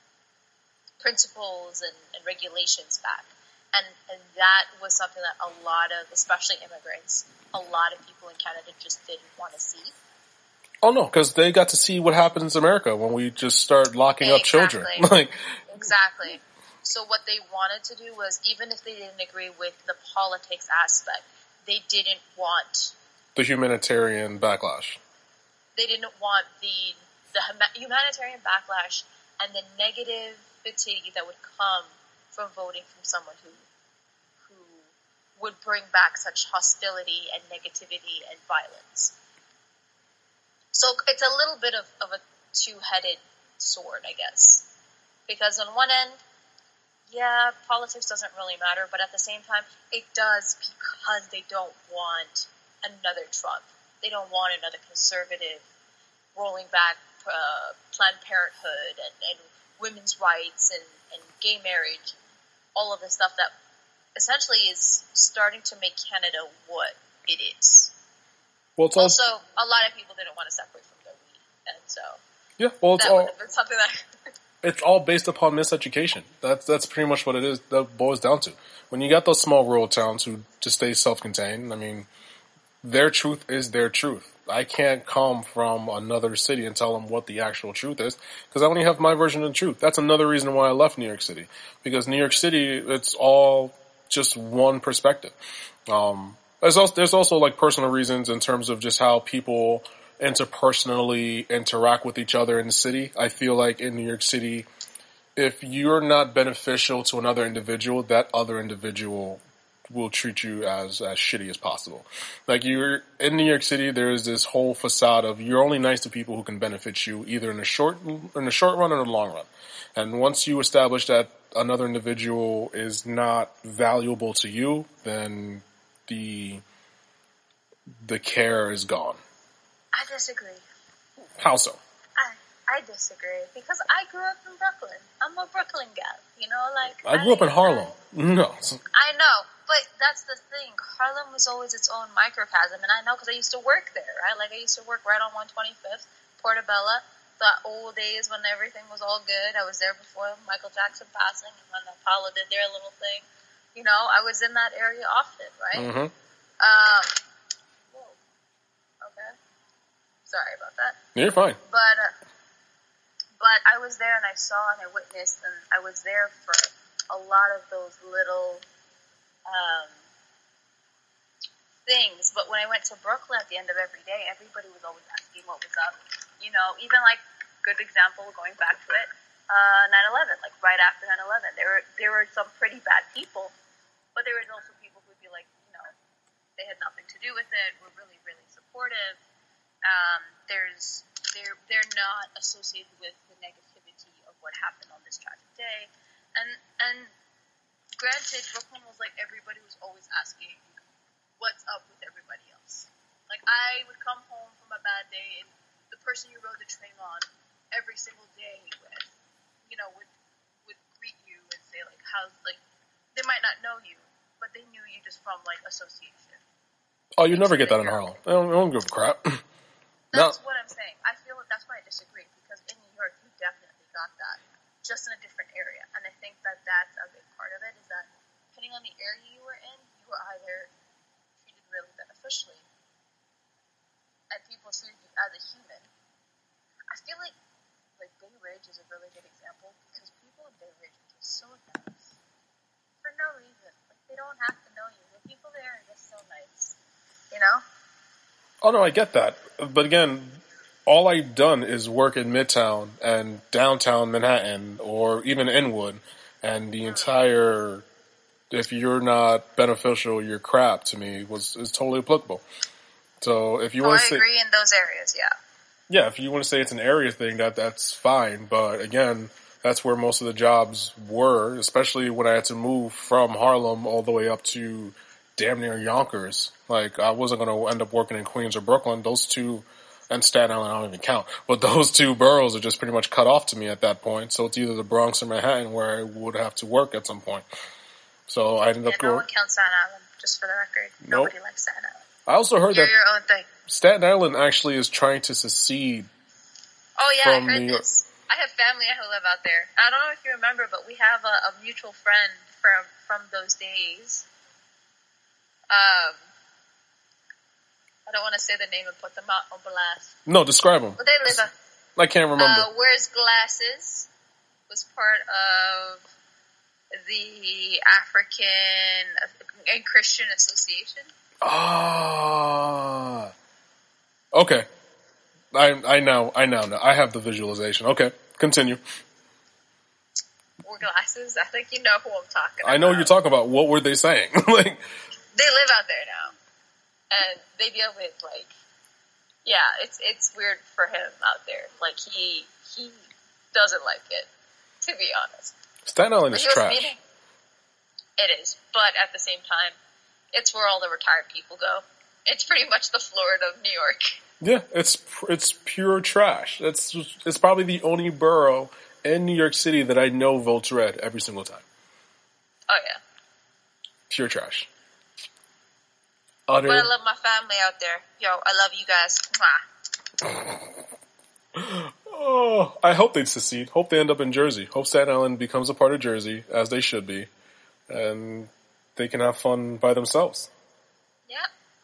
principles and, and regulations back. And, and that was something that a lot of, especially immigrants, a lot of people in Canada just didn't want to see. Oh no, because they got to see what happens in America when we just start locking up children. Like, exactly. So what they wanted to do was, even if they didn't agree with the politics aspect, they didn't want the humanitarian backlash. They didn't want the the humanitarian backlash and the negativity that would come from voting from someone who who would bring back such hostility and negativity and violence. So it's a little bit of, of a two-headed sword, I guess. Because on one end, yeah, politics doesn't really matter, but at the same time, it does, because they don't want another Trump. They don't want another conservative rolling back uh, Planned Parenthood and, and women's rights and, and gay marriage, all of the stuff that essentially is starting to make Canada what it is. Well, it's also, also, a lot of people didn't want to separate from their weed, and so yeah, well, it's that all, would have been something that it's all based upon miseducation. That's that's pretty much what it is. That boils down to. When you got those small rural towns who just stay self-contained, I mean, their truth is their truth. I can't come from another city and tell them what the actual truth is, because I only have my version of the truth. That's another reason why I left New York City, because New York City, it's all just one perspective. Um, there's also, there's also like personal reasons in terms of just how people interpersonally interact with each other in the city. I feel like in New York City, if you're not beneficial to another individual, that other individual will treat you as, as shitty as possible. Like, you're in New York City, there's this whole facade of you're only nice to people who can benefit you either in the short, in the short run or the long run. And once you establish that another individual is not valuable to you, then the, the care is gone. I disagree. How so? I, I disagree, because I grew up in Brooklyn. I'm a Brooklyn gal, you know, like... I grew I, up in Harlem. I, no. I know, but that's the thing. Harlem was always its own microcosm, and I know because I used to work there, right? Like, I used to work right on one twenty-fifth, Portobello, the old days when everything was all good. I was there before Michael Jackson passing, and when Apollo did their little thing. You know, I was in that area often, right? Mm-hmm. Um, whoa. Okay. Sorry about that. You're fine. But, uh, but I was there and I saw and I witnessed, and I was there for a lot of those little um, things. But when I went to Brooklyn at the end of every day, everybody was always asking what was up. You know, even like, good example, going back to it, uh, nine eleven, like right after nine eleven, there were, there were some pretty bad people, but there was also people who'd be like, you know, they had nothing to do with it, were really, really supportive. Um, there's, they're, they're not associated with the negativity of what happened on this tragic day. And, and granted, Brooklyn was like, everybody was always asking, what's up with everybody else? Like, I would come home from a bad day, and the person you rode the train on every single day with, you know, would, would greet you and say, like, how's, like, they might not know you, but they knew you just from, like, association. Oh, you never get that in Harlem. I don't, I don't give a crap. That's no. what I'm saying. I feel like that's why I disagree, because in New York, you definitely got that, just in a different area. And I think that that's a big part of it, is that depending on the area you were in, you were either treated really beneficially, and people treated you as a human. I feel like, like, Bay Ridge is a really good example, because people in Bay Ridge are just so nice. For no reason. Like, they don't have to know you. The people there are just so nice. You know? Oh, no, I get that. But again, all I've done is work in Midtown and downtown Manhattan or even Inwood, and the entire, if you're not beneficial, you're crap to me was is totally applicable. So if you oh, want to I say, agree in those areas, yeah. Yeah, if you want to say it's an area thing, that that's fine. But again, that's where most of the jobs were, especially when I had to move from Harlem all the way up to damn near Yonkers. Like, I wasn't going to end up working in Queens or Brooklyn. Those two, and Staten Island, I don't even count. But those two boroughs are just pretty much cut off to me at that point. So it's either the Bronx or Manhattan where I would have to work at some point. So I ended yeah, up going. No one counts Staten Island, just for the record. Nope. Nobody likes Staten Island. I also heard You're that your own thing. Staten Island actually is trying to secede. Oh yeah, I from heard New York. this. I have family who live out there. I don't know if you remember, but we have a, a mutual friend from from those days. Um, I don't want to say the name and put them out on blast. No, describe them. But they live. A, I can't remember. Uh, wears glasses. Was part of the African and Christian Association. Ah. Okay. I I know I now know. I have the visualization. Okay, continue. Wore glasses. I think you know who I'm talking about. I know what you're talking about. What were they saying? Like, they live out there now, and they deal with like, yeah, it's it's weird for him out there. Like he he doesn't like it, to be honest. Staten Island is trash. Meeting, it is, but at the same time, it's where all the retired people go. It's pretty much the Florida of New York. Yeah, it's it's pure trash. It's it's probably the only borough in New York City that I know votes red every single time. Oh yeah, pure trash. Utter. But I love my family out there. Yo, I love you guys. Mwah. Oh, I hope they succeed. Hope they end up in Jersey. Hope Staten Island becomes a part of Jersey, as they should be, and they can have fun by themselves. Yeah.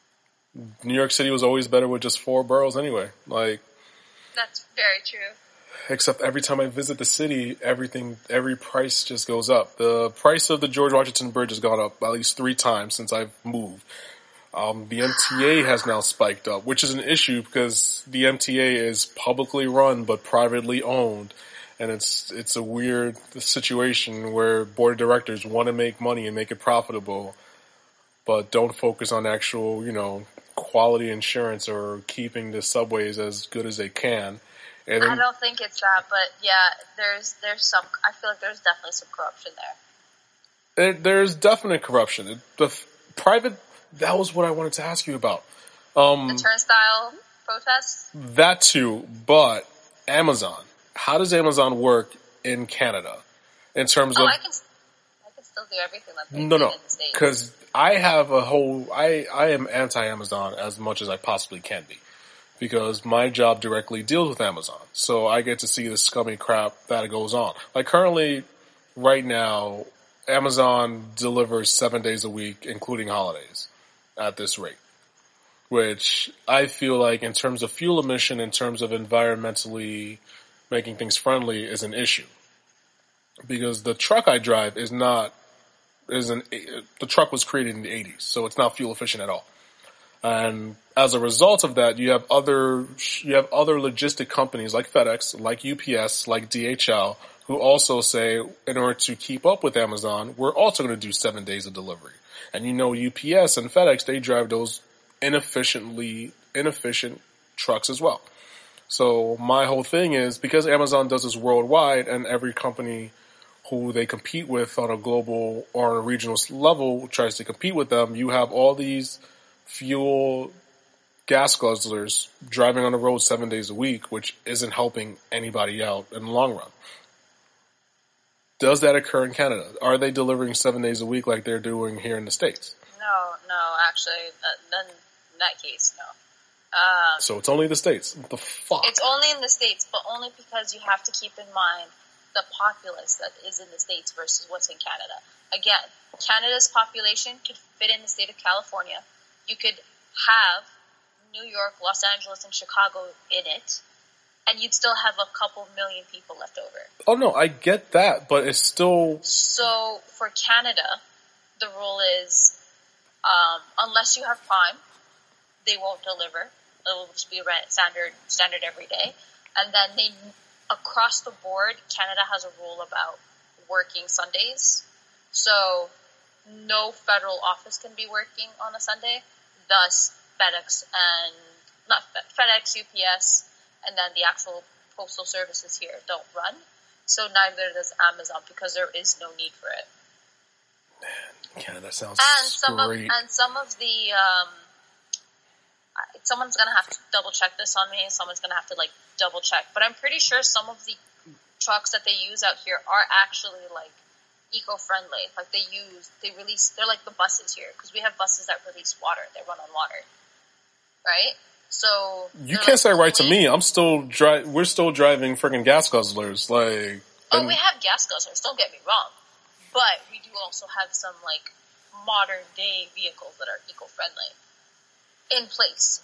New York City was always better with just four boroughs anyway. Like, that's very true. Except every time I visit the city, everything, every price just goes up. The price of the George Washington Bridge has gone up at least three times since I've moved. Um, the M T A has now spiked up, which is an issue because the M T A is publicly run but privately owned. And it's, it's a weird situation where board of directors want to make money and make it profitable, but don't focus on actual, you know, quality insurance or keeping the subways as good as they can. And then, I don't think it's that, but yeah, there's there's some. I feel like there's definitely some corruption there. It, there's definite corruption. It, the f- private. That was what I wanted to ask you about. Um, the turnstile protests. That too, but Amazon. How does Amazon work in Canada in terms oh, of? I can, I can still do everything that they no, do no, in the States. because I have a whole. I I am anti-Amazon as much as I possibly can be. Because my job directly deals with Amazon. So I get to see the scummy crap that goes on. Like currently, right now, Amazon delivers seven days a week, including holidays, at this rate. Which I feel like in terms of fuel emission, in terms of environmentally making things friendly is an issue. Because the truck I drive is not, is an, the truck was created in the eighties, so it's not fuel efficient at all. And as a result of that, you have other you have other logistic companies like FedEx, like U P S, like D H L, who also say in order to keep up with Amazon, we're also going to do seven days of delivery. And you know, U P S and FedEx, they drive those inefficiently inefficient trucks as well. So my whole thing is because Amazon does this worldwide, and every company who they compete with on a global or on a regional level tries to compete with them, you have all these fuel gas guzzlers driving on the road seven days a week, which isn't helping anybody out in the long run. Does that occur in Canada? Are they delivering seven days a week like they're doing here in the States? No, no, actually, uh, in that case, no. Um, so it's only the States. What the fuck? It's only in the States, but only because you have to keep in mind the populace that is in the States versus what's in Canada. Again, Canada's population could fit in the state of California. You could have New York, Los Angeles, and Chicago in it, and you'd still have a couple million people left over. Oh no, I get that, but it's still... So, for Canada, the rule is, um, unless you have Prime, they won't deliver. It will just be standard, standard every day. And then they, across the board, Canada has a rule about working Sundays. So, no federal office can be working on a Sunday. Thus, FedEx and, not FedEx, U P S, and then the actual postal services here don't run. So neither does Amazon because there is no need for it. Man, Canada sounds and some great. Of, and some of the, um, someone's going to have to double check this on me. Someone's going to have to like double check. But I'm pretty sure some of the trucks that they use out here are actually like eco-friendly. Like they use, they release, they're like the buses here because we have buses that release water. They run on water, right? So you can't like, say right to me. I'm still dri- We're still driving friggin' gas guzzlers. Like oh, we have gas guzzlers. Don't get me wrong, but we do also have some like modern day vehicles that are eco-friendly in place.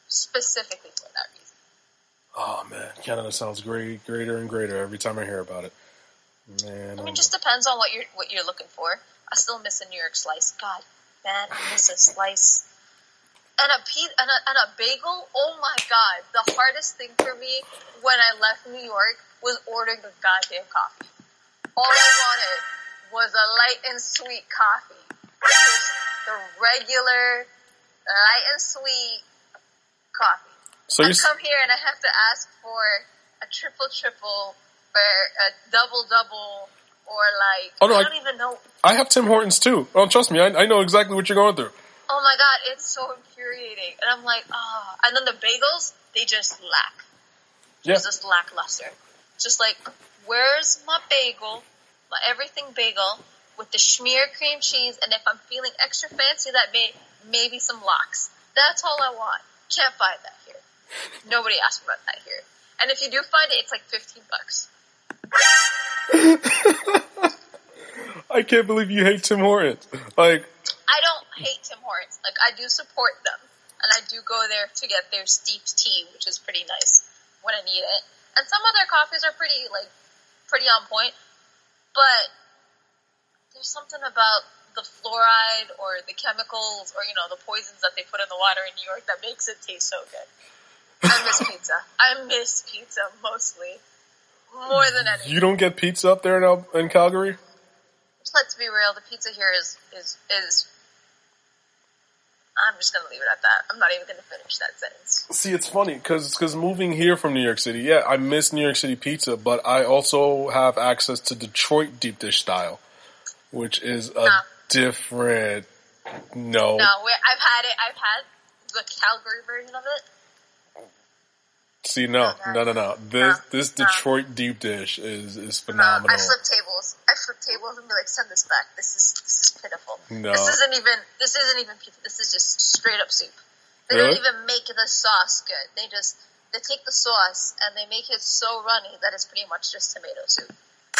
specifically for that reason. Oh man, Canada sounds great, greater and greater every time I hear about it. Man, I mean, it just depends on what you're what you're looking for. I still miss a New York slice. God, man, I miss a slice. And a, pe- and, a, and a bagel, oh my god. The hardest thing for me when I left New York was ordering a goddamn coffee. All I wanted was a light and sweet coffee. Just the regular light and sweet coffee. So I come here and I have to ask for a triple triple or a double double or like, oh, no, I don't I, even know. I have Tim Hortons too. Oh, trust me, I, I know exactly what you're going through. Oh my god, it's so infuriating. And I'm like, oh. And then the bagels, they just lack. Yeah. It's just lackluster. Just like, where's my bagel, my everything bagel, with the schmear cream cheese, and if I'm feeling extra fancy, that may maybe some lox. That's all I want. Can't find that here. Nobody asked about that here. And if you do find it, it's like fifteen bucks. I can't believe you hate Tim Hortons. Like, I don't hate Tim Hortons. Like, I do support them. And I do go there to get their steeped tea, which is pretty nice when I need it. And some of their coffees are pretty, like, pretty on point. But there's something about the fluoride or the chemicals or, you know, the poisons that they put in the water in New York that makes it taste so good. I miss pizza. I miss pizza mostly. More than anything. You don't get pizza up there in, El- in Calgary? Let's be real. The pizza here is, is, is, I'm just going to leave it at that. I'm not even going to finish that sentence. See, it's funny because because moving here from New York City, yeah, I miss New York City pizza, but I also have access to Detroit deep dish style, which is a no. different, no. No, I've had it. I've had the Calgary version of it. See, no, no, no, no. This no, this no. Detroit deep dish is is No, phenomenal. I flip tables. I flip tables and be like, send this back. This is this is pitiful. No. This isn't even this isn't even pizza. This is just straight up soup. They Really? don't even make the sauce good. They just they take the sauce and they make it so runny that it's pretty much just tomato soup.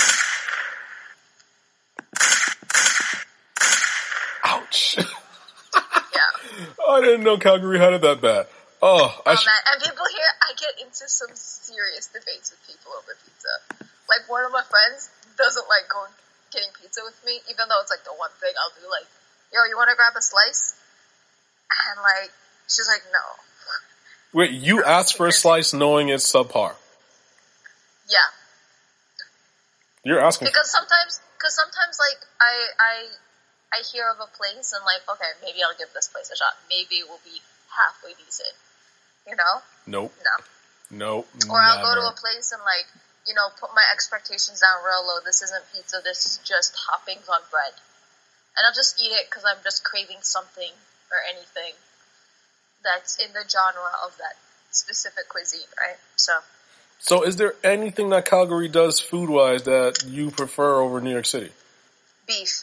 Ouch. Yeah. I didn't know Calgary had it that bad. Oh, I oh sh- man, and people here, I get into some serious debates with people over pizza. Like, one of my friends doesn't like going getting pizza with me, even though it's like the one thing I'll do. Like, yo, you want to grab a slice? And like, she's like, no. Wait, you asked for a slice knowing it's subpar. Yeah. You're asking because sometimes, because sometimes like I I I hear of a place and like, okay, maybe I'll give this place a shot. Maybe it will be halfway decent. You know? Nope. No. Nope. Or I'll go never. to a place and like, you know, put my expectations down real low. This isn't pizza. This is just toppings on bread. And I'll just eat it because I'm just craving something or anything that's in the genre of that specific cuisine, right? So. So is there anything that Calgary does food-wise that you prefer over New York City? Beef.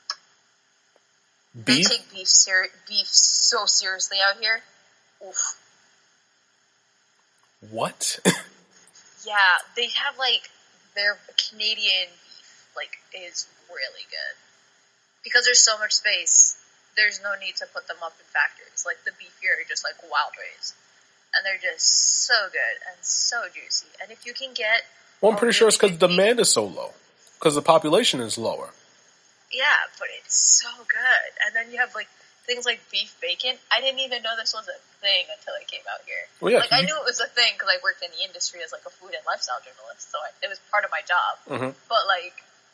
Beef? They take beef, ser- beef so seriously out here. Oof. What? Yeah, they have like their Canadian beef like is really good because there's so much space. There's no need to put them up in factories. Like the beef here are just like wild raised, and they're just so good and so juicy. And if you can get, Well, I'm pretty sure it's because really good demand beef- is so low. Because the population is lower. Yeah, but it's so good. And then you have like things like beef bacon. I didn't even know this was a thing until I came out here. Well, yeah, like I you- knew it was a thing because I worked in the industry as like a food and lifestyle journalist, so I, it was part of my job. Mm-hmm. But like,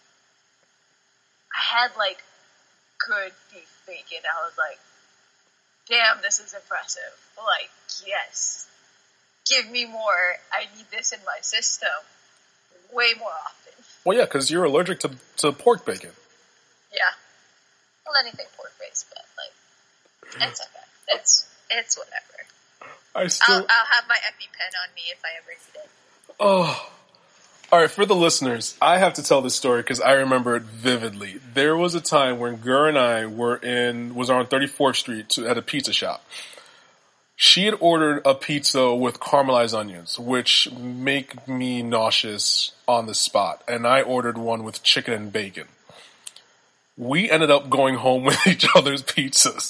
I had like good beef bacon. I was like, damn, this is impressive. Like, yes, give me more. I need this in my system way more often. Well, yeah, because you're allergic to, to pork bacon. Yeah. Well, anything pork based, but like, it's okay. It's it's whatever. I still. I'll, I'll have my EpiPen on me if I ever need it. Oh. All right, for the listeners, I have to tell this story because I remember it vividly. There was a time when Gur and I were in was on thirty-fourth Street to, at a pizza shop. She had ordered a pizza with caramelized onions, which make me nauseous on the spot, and I ordered one with chicken and bacon. We ended up going home with each other's pizzas.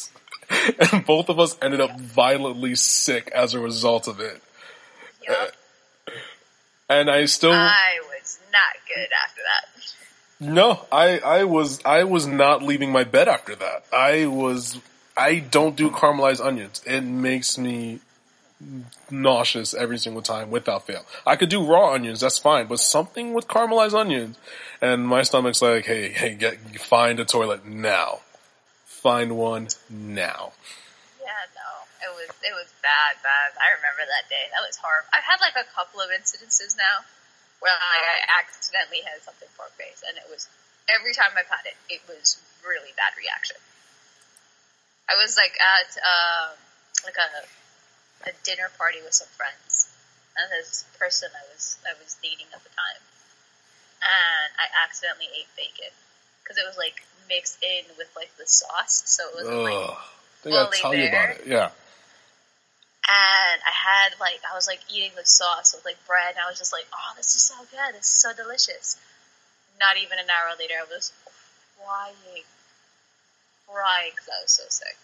and both of us ended up violently sick as a result of it. Yep. Uh, and I still, I was not good after that. no, I, I was, I was not leaving my bed after that. I was, I don't do caramelized onions. It makes me nauseous every single time without fail. I could do raw onions, that's fine, but something with caramelized onions, and my stomach's like, hey, hey, get, find a toilet now. Find one now. Yeah, no, it was it was bad, bad. I remember that day. That was horrible. I've had like a couple of incidences now where I accidentally had something pork based, and it was every time I've had it, it was really bad reaction. I was like at uh, like a a dinner party with some friends, and this person I was I was dating at the time, and I accidentally ate bacon because it was like mixed in with like the sauce, so it wasn't like Ugh. They gotta fully tell you there. about it, yeah. And I had like I was like eating the sauce with like bread, and I was just like, oh, this is so good, this is so delicious. Not even an hour later, I was crying, crying because I was so sick.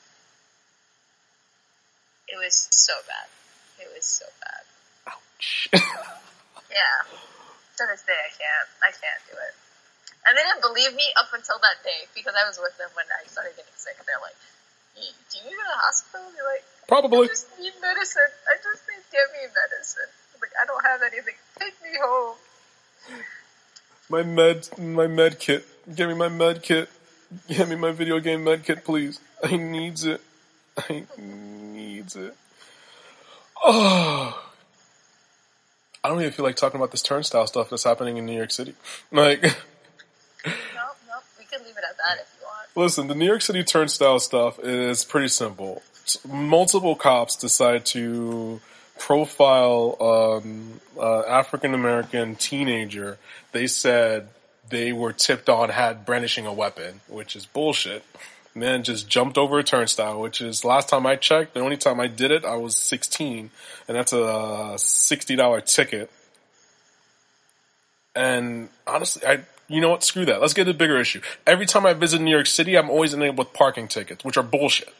It was so bad. It was so bad. Ouch. Yeah. To this day, I can't. I can't do it. And they didn't believe me up until that day because I was with them when I started getting sick. And they're like, do you go to the hospital? And you're like, Probably. I just need medicine. I just need give me medicine. I'm like, I don't have anything. Take me home. My med, my med kit. Give me my med kit. Give me my video game med kit, please. I needs it. I needs it. Oh. I don't even feel like talking about this turnstile stuff that's happening in New York City. Like, Nope, nope. We can leave it at that if you want. listen, the New York City turnstile stuff is pretty simple. Multiple cops decide to profile um, uh, African American teenager. They said they were tipped on had brandishing a weapon, which is bullshit. Man just jumped over a turnstile, which is, last time I checked, the only time I did it, I was sixteen, and that's a sixty dollar ticket. And honestly, I, you know what, screw that. Let's get to the bigger issue. Every time I visit New York City, I'm always enabled with parking tickets, which are bullshit.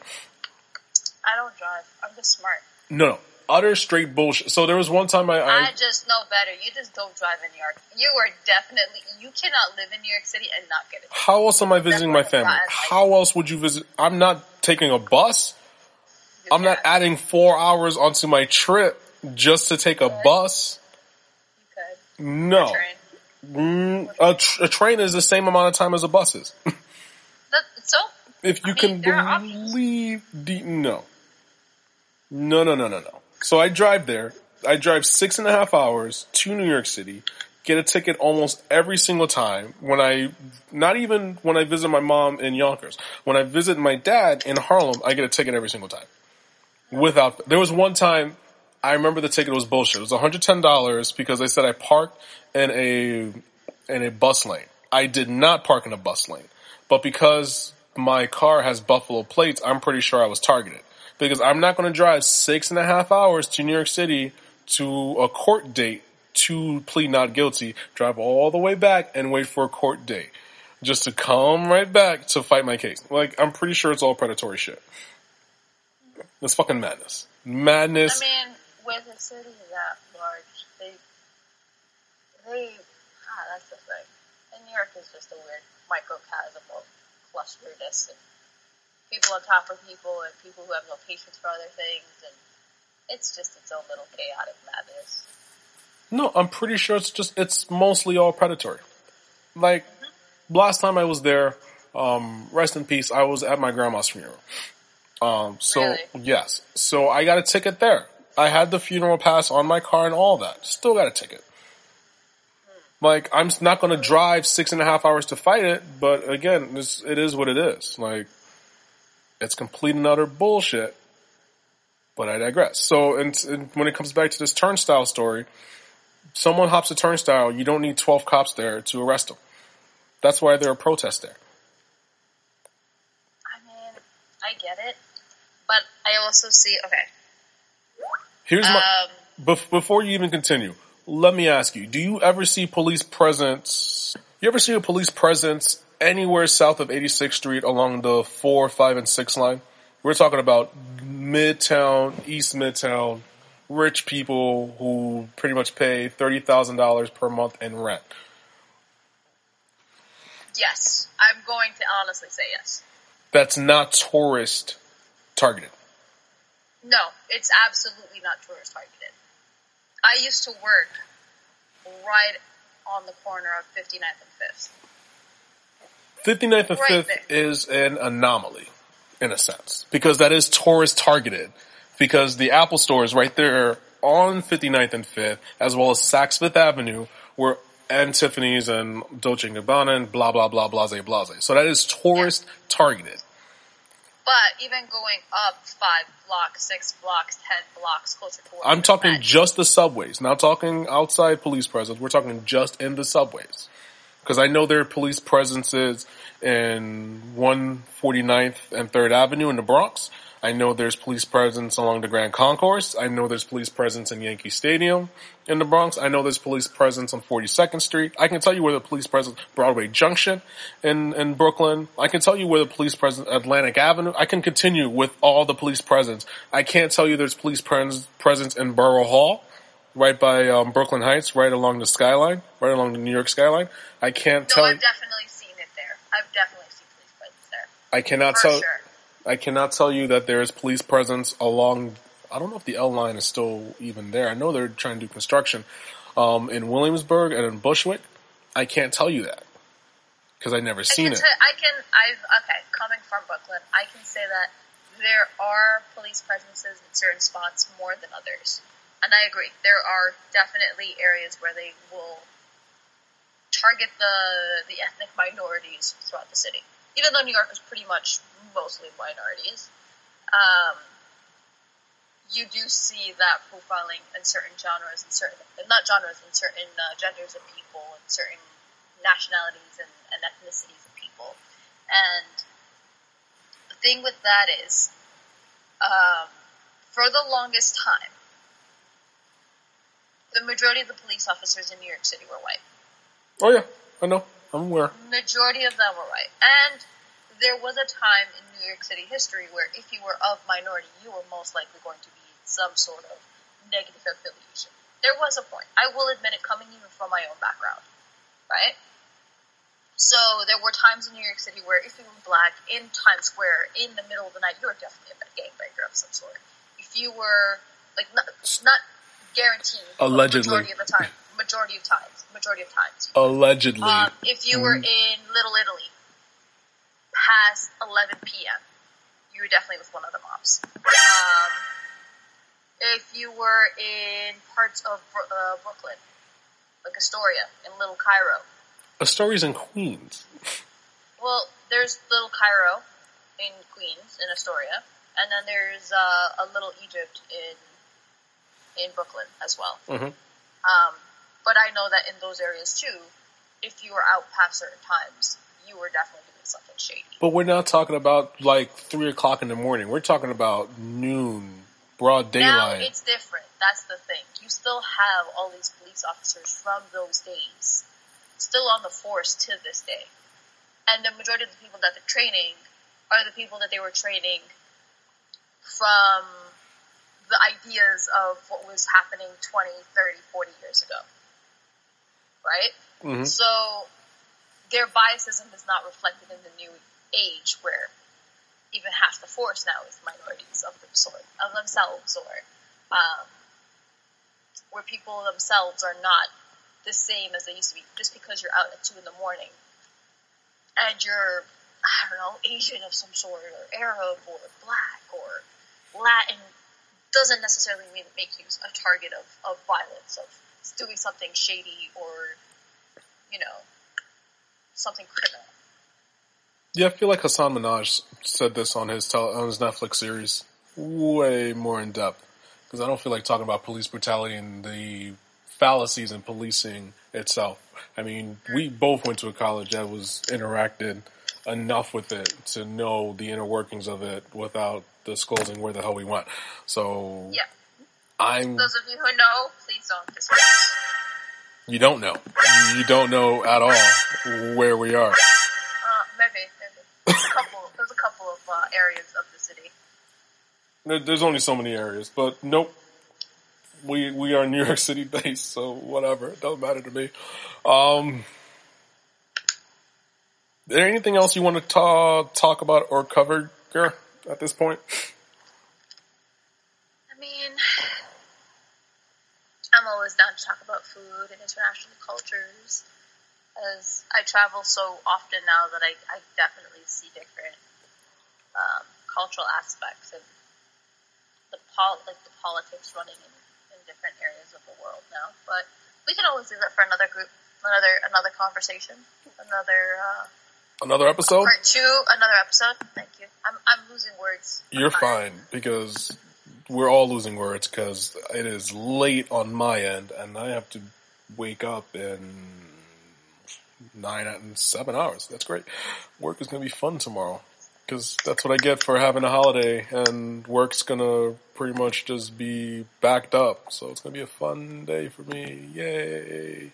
I don't drive. I'm just smart. No, no. Utter straight bullshit. So there was one time I, I... I just know better. You just don't drive in New York. You are definitely... You cannot live in New York City and not get it. How else am I visiting my family? Like, How else would you visit? I'm not taking a bus. you I'm not can. adding four hours onto my trip just to take a could. bus. You could. No. Or train. Mm, a, tr- a train is the same amount of time as a bus is. That, so... If you I mean, can there are options. believe the... No. No, no, no, no, no. So I drive there. I drive six and a half hours to New York City, get a ticket almost every single time. When I, not even when I visit my mom in Yonkers. When I visit my dad in Harlem, I get a ticket every single time. Without, there was one time, I remember the ticket was bullshit. It was one hundred ten dollars because they said I parked in a, in a bus lane. I did not park in a bus lane. But because my car has Buffalo plates, I'm pretty sure I was targeted. Because I'm not going to drive six and a half hours to New York City to a court date to plead not guilty, drive all the way back and wait for a court date just to come right back to fight my case. Like, I'm pretty sure it's all predatory shit. It's fucking madness. Madness. I mean, with a city that large, they... They... Ah, that's the thing. And New York is just a weird microcosm of clusterness and people on top of people and people who have no patience for other things, and it's just its own little chaotic madness. No, I'm pretty sure it's just, it's mostly all predatory. Like, mm-hmm. last time I was there, um, rest in peace, I was at my grandma's funeral. Um, so, Really? yes. So I got a ticket there. I had the funeral pass on my car and all that. Still got a ticket. Hmm. Like, I'm not gonna drive six and a half hours to fight it, but again, this, it is what it is. Like, it's complete and utter bullshit, but I digress. So, and, and when it comes back to this turnstile story, someone hops a turnstile, you don't need twelve cops there to arrest them. That's why there are protests there. I mean, I get it, but I also see, okay. Here's my, um, bef- before you even continue, let me ask you, do you ever see police presence, you ever see a police presence anywhere south of eighty-sixth Street along the four, five, and six line? We're talking about Midtown, East Midtown, rich people who pretty much pay thirty thousand dollars per month in rent. Yes, I'm going to honestly say yes. That's not tourist targeted. No, it's absolutely not tourist targeted. I used to work right on the corner of fifty-ninth and fifth. fifty-ninth and Right fifth there. is an anomaly, in a sense, because that is tourist targeted. Because the Apple store is right there on fifty-ninth and fifth, as well as Saks Fifth Avenue, where and Tiffany's and Dolce and Gabbana and blah blah blah blase blase. So that is tourist Yeah. targeted. But even going up five blocks, six blocks, ten blocks closer to where I'm we're talking at, just the subways, not talking outside police presence. We're talking just in the subways. Because I know there are police presences in one forty-ninth and third Avenue in the Bronx. I know there's police presence along the Grand Concourse. I know there's police presence in Yankee Stadium in the Bronx. I know there's police presence on forty-second Street. I can tell you where the police presence, Broadway Junction in, in Brooklyn. I can tell you where the police presence, Atlantic Avenue. I can continue with all the police presence. I can't tell you there's police pres- presence in Borough Hall, right by um, Brooklyn Heights, right along the skyline, right along the New York skyline. I can't No, tell I've you. definitely seen it there. I've definitely seen police presence there. I cannot For tell. sure. I cannot tell you that there is police presence along. I don't know if the L line is still even there. I know they're trying to do construction um, in Williamsburg and in Bushwick. I can't tell you that because I never I seen can, it. t- I can, I've, okay, coming from Brooklyn, I can say that there are police presences in certain spots more than others. And I agree. There are definitely areas where they will target the the ethnic minorities throughout the city. Even though New York is pretty much mostly minorities, um, you do see that profiling in certain genres and certain, not genres, in certain uh, genders of people and certain nationalities and, and ethnicities of people. And the thing with that is, um, for the longest time, the majority of the police officers in New York City were white. Oh yeah, I know. I'm aware. Majority of them were white. And there was a time in New York City history where if you were of minority, you were most likely going to be some sort of negative affiliation. There was a point. I will admit it, coming even from my own background. Right? So there were times in New York City where if you were black in Times Square in the middle of the night, you were definitely a gangbanger of some sort. If you were, like, not, not guaranteed, Allegedly. but majority of the time, majority of times, majority of times. Allegedly. Um, if you were in Little Italy past eleven p.m., you were definitely with one of the mobs. Um, if you were in parts of uh, Brooklyn, like Astoria, in Little Cairo. Astoria's in Queens. Well, there's Little Cairo in Queens, in Astoria, and then there's uh, a Little Egypt in in Brooklyn as well. Mm-hmm. Um, but I know that in those areas too, if you were out past certain times, you were definitely doing something shady. But we're not talking about like three o'clock in the morning. We're talking about noon, broad Now daylight. it's different. That's the thing. You still have all these police officers from those days still on the force to this day. And the majority of the people that they're training are the people that they were training from the ideas of what was happening twenty, thirty, forty years ago. Right? Mm-hmm. So their biasism is not reflected in the new age where even half the force now is minorities of them sort, of themselves, or um, where people themselves are not the same as they used to be. Just because you're out at two in the morning and you're, I don't know, Asian of some sort, or Arab, or black, or Latin, doesn't necessarily mean make you a target of, of violence, of doing something shady, or, you know, something criminal. Yeah, I feel like Hassan Minaj said this on his tele- on his Netflix series way more in depth, because I don't feel like talking about police brutality and the fallacies in policing itself. I mean, we both went to a college that was interacted enough with it to know the inner workings of it without disclosing where the hell we went. So Yeah. I'm. Those of you who know, please don't discuss. You don't know. You don't know at all where we are. Uh, maybe, maybe. There's a couple, there's a couple of uh, areas of the city There, there's only so many areas, but nope. We we are New York City based, so whatever. It doesn't matter to me. Um, is there anything else you want to ta- talk about or cover, girl, at this point? I mean, I'm always down to talk about food and international cultures, as I travel so often now that I, I definitely see different um, cultural aspects and the pol- like the politics running in, in different areas of the world now. But we can always do that for another group, another another conversation, another uh, another episode. Part two, another episode. Thank you. I'm I'm losing words. You're fine, because we're all losing words because it is late on my end, and I have to wake up in nine and seven hours. That's great. Work is going to be fun tomorrow, because that's what I get for having a holiday, and work's going to pretty much just be backed up. So it's going to be a fun day for me. Yay.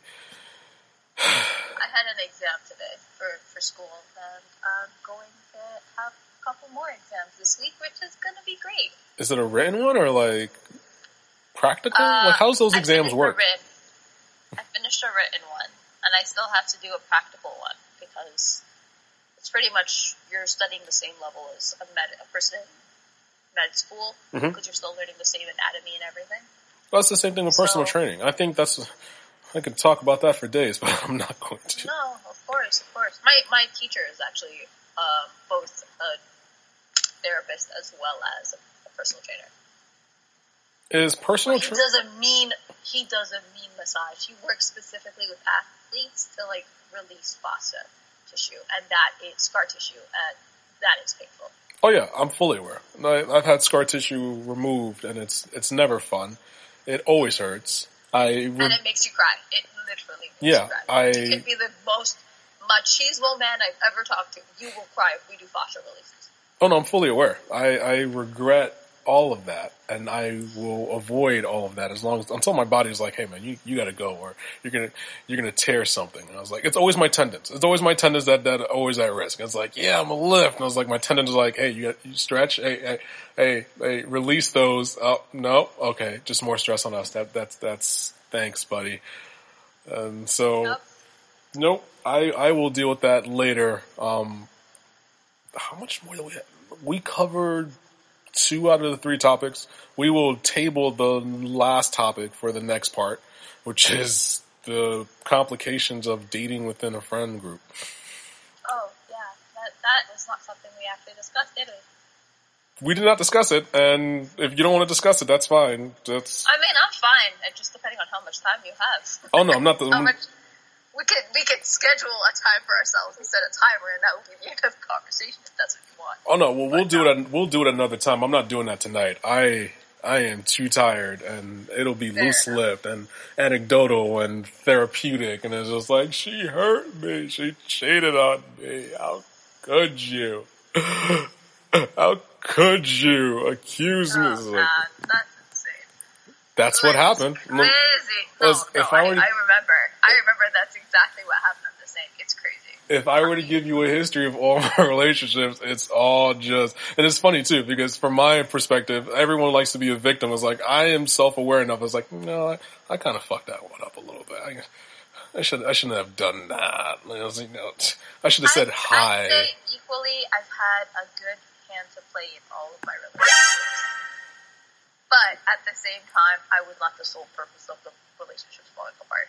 I had an exam today for, for school, and I'm going to have a couple more exams this week, which is going to be great. Is it a written one or like practical? Uh, like how's those I exams work? Written, I finished a written one, and I still have to do a practical one because it's pretty much you're studying the same level as a med a person in med school because mm-hmm. you're still learning the same anatomy and everything. Well, that's the same thing with so, personal training. I think that's I could talk about that for days, but I'm not going to. No, of course, of course. My my teacher is actually um, both a therapist as well as a, a personal trainer. Is personal training? He doesn't mean he doesn't mean massage. He works specifically with athletes to like release fascia tissue, and that is scar tissue, and that is painful. Oh yeah, I'm fully aware. I, I've had scar tissue removed, and it's it's never fun. It always hurts. I re- and it makes you cry. It literally makes yeah, you cry. I. You could be the most machismo man I've ever talked to. You will cry if we do fascia releases. Oh no, I'm fully aware. I, I regret all of that, and I will avoid all of that as long as until my body's like, hey man, you, you gotta go, or you're gonna you're gonna tear something. And I was like, it's always my tendons. It's always my tendons that that are always at risk. And it's like, yeah, I'm a lift. And I was like, my tendons are like, hey, you got you stretch, hey, hey, hey, hey, release those. Oh no, okay, just more stress on us. That that's that's thanks, buddy. And so, Yep. nope, I I will deal with that later. Um, how much more do we have? We covered two out of the three topics. We will table the last topic for the next part, which is the complications of dating within a friend group. Oh, yeah. That, that was not something we actually discussed, did we? We did not discuss it, and if you don't want to discuss it, that's fine. That's. I mean, I'm fine. It just depending on how much time you have. Oh no, I'm not the. how much, we could we could schedule a time for ourselves. We set a timer, and that would be the end of the conversation if that's what you want. Oh no, well but we'll do no. it. We'll do it another time. I'm not doing that tonight. I I am too tired, and it'll be loose lipped and anecdotal and therapeutic, and it's just like she hurt me, she cheated on me. How could you? How could you accuse oh, me? It's man, like, that's insane. that's what happened. Crazy. No, As, no, if I, I, were to, I remember. I remember that's exactly what happened. I'm just saying, it's crazy. If I were to give you a history of all my relationships, it's all just, and it's funny too, because from my perspective, everyone likes to be a victim. It's like, I am self-aware enough. It's like, no, I, I kind of fucked that one up a little bit. I, I should, I shouldn't have done that. I, was like, no, I should have said I, hi. I'd say equally, I've had a good hand to play in all of my relationships. But at the same time, I was not the sole purpose of the relationships falling apart.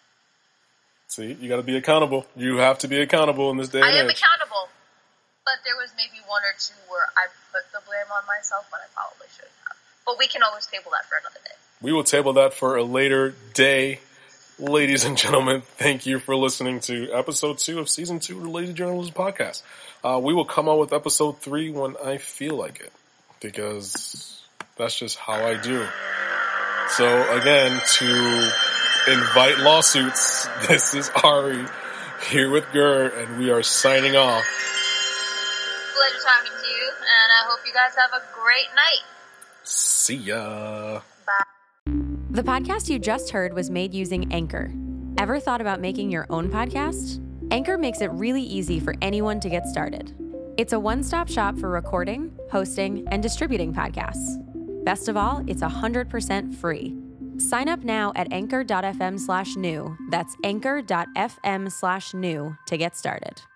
See, you gotta be accountable. You have to be accountable in this day and I am age. accountable. But there was maybe one or two where I put the blame on myself when I probably shouldn't have. But we can always table that for another day. We will table that for a later day. Ladies and gentlemen, thank you for listening to episode two of season two of the Lady Journalism Podcast. Uh, we will come out with episode three when I feel like it, because that's just how I do. So again, to invite lawsuits, this is Ari here with Gur, and we are signing off. Pleasure talking to you, and I hope you guys have a great night. See ya. Bye. The podcast you just heard was made using Anchor. Ever thought about making your own podcast? Anchor makes it really easy for anyone to get started. It's a one-stop shop for recording, hosting, and distributing podcasts. Best of all, it's one hundred percent free. Sign up now at anchor.fm slash new. That's anchor.fm slash new to get started.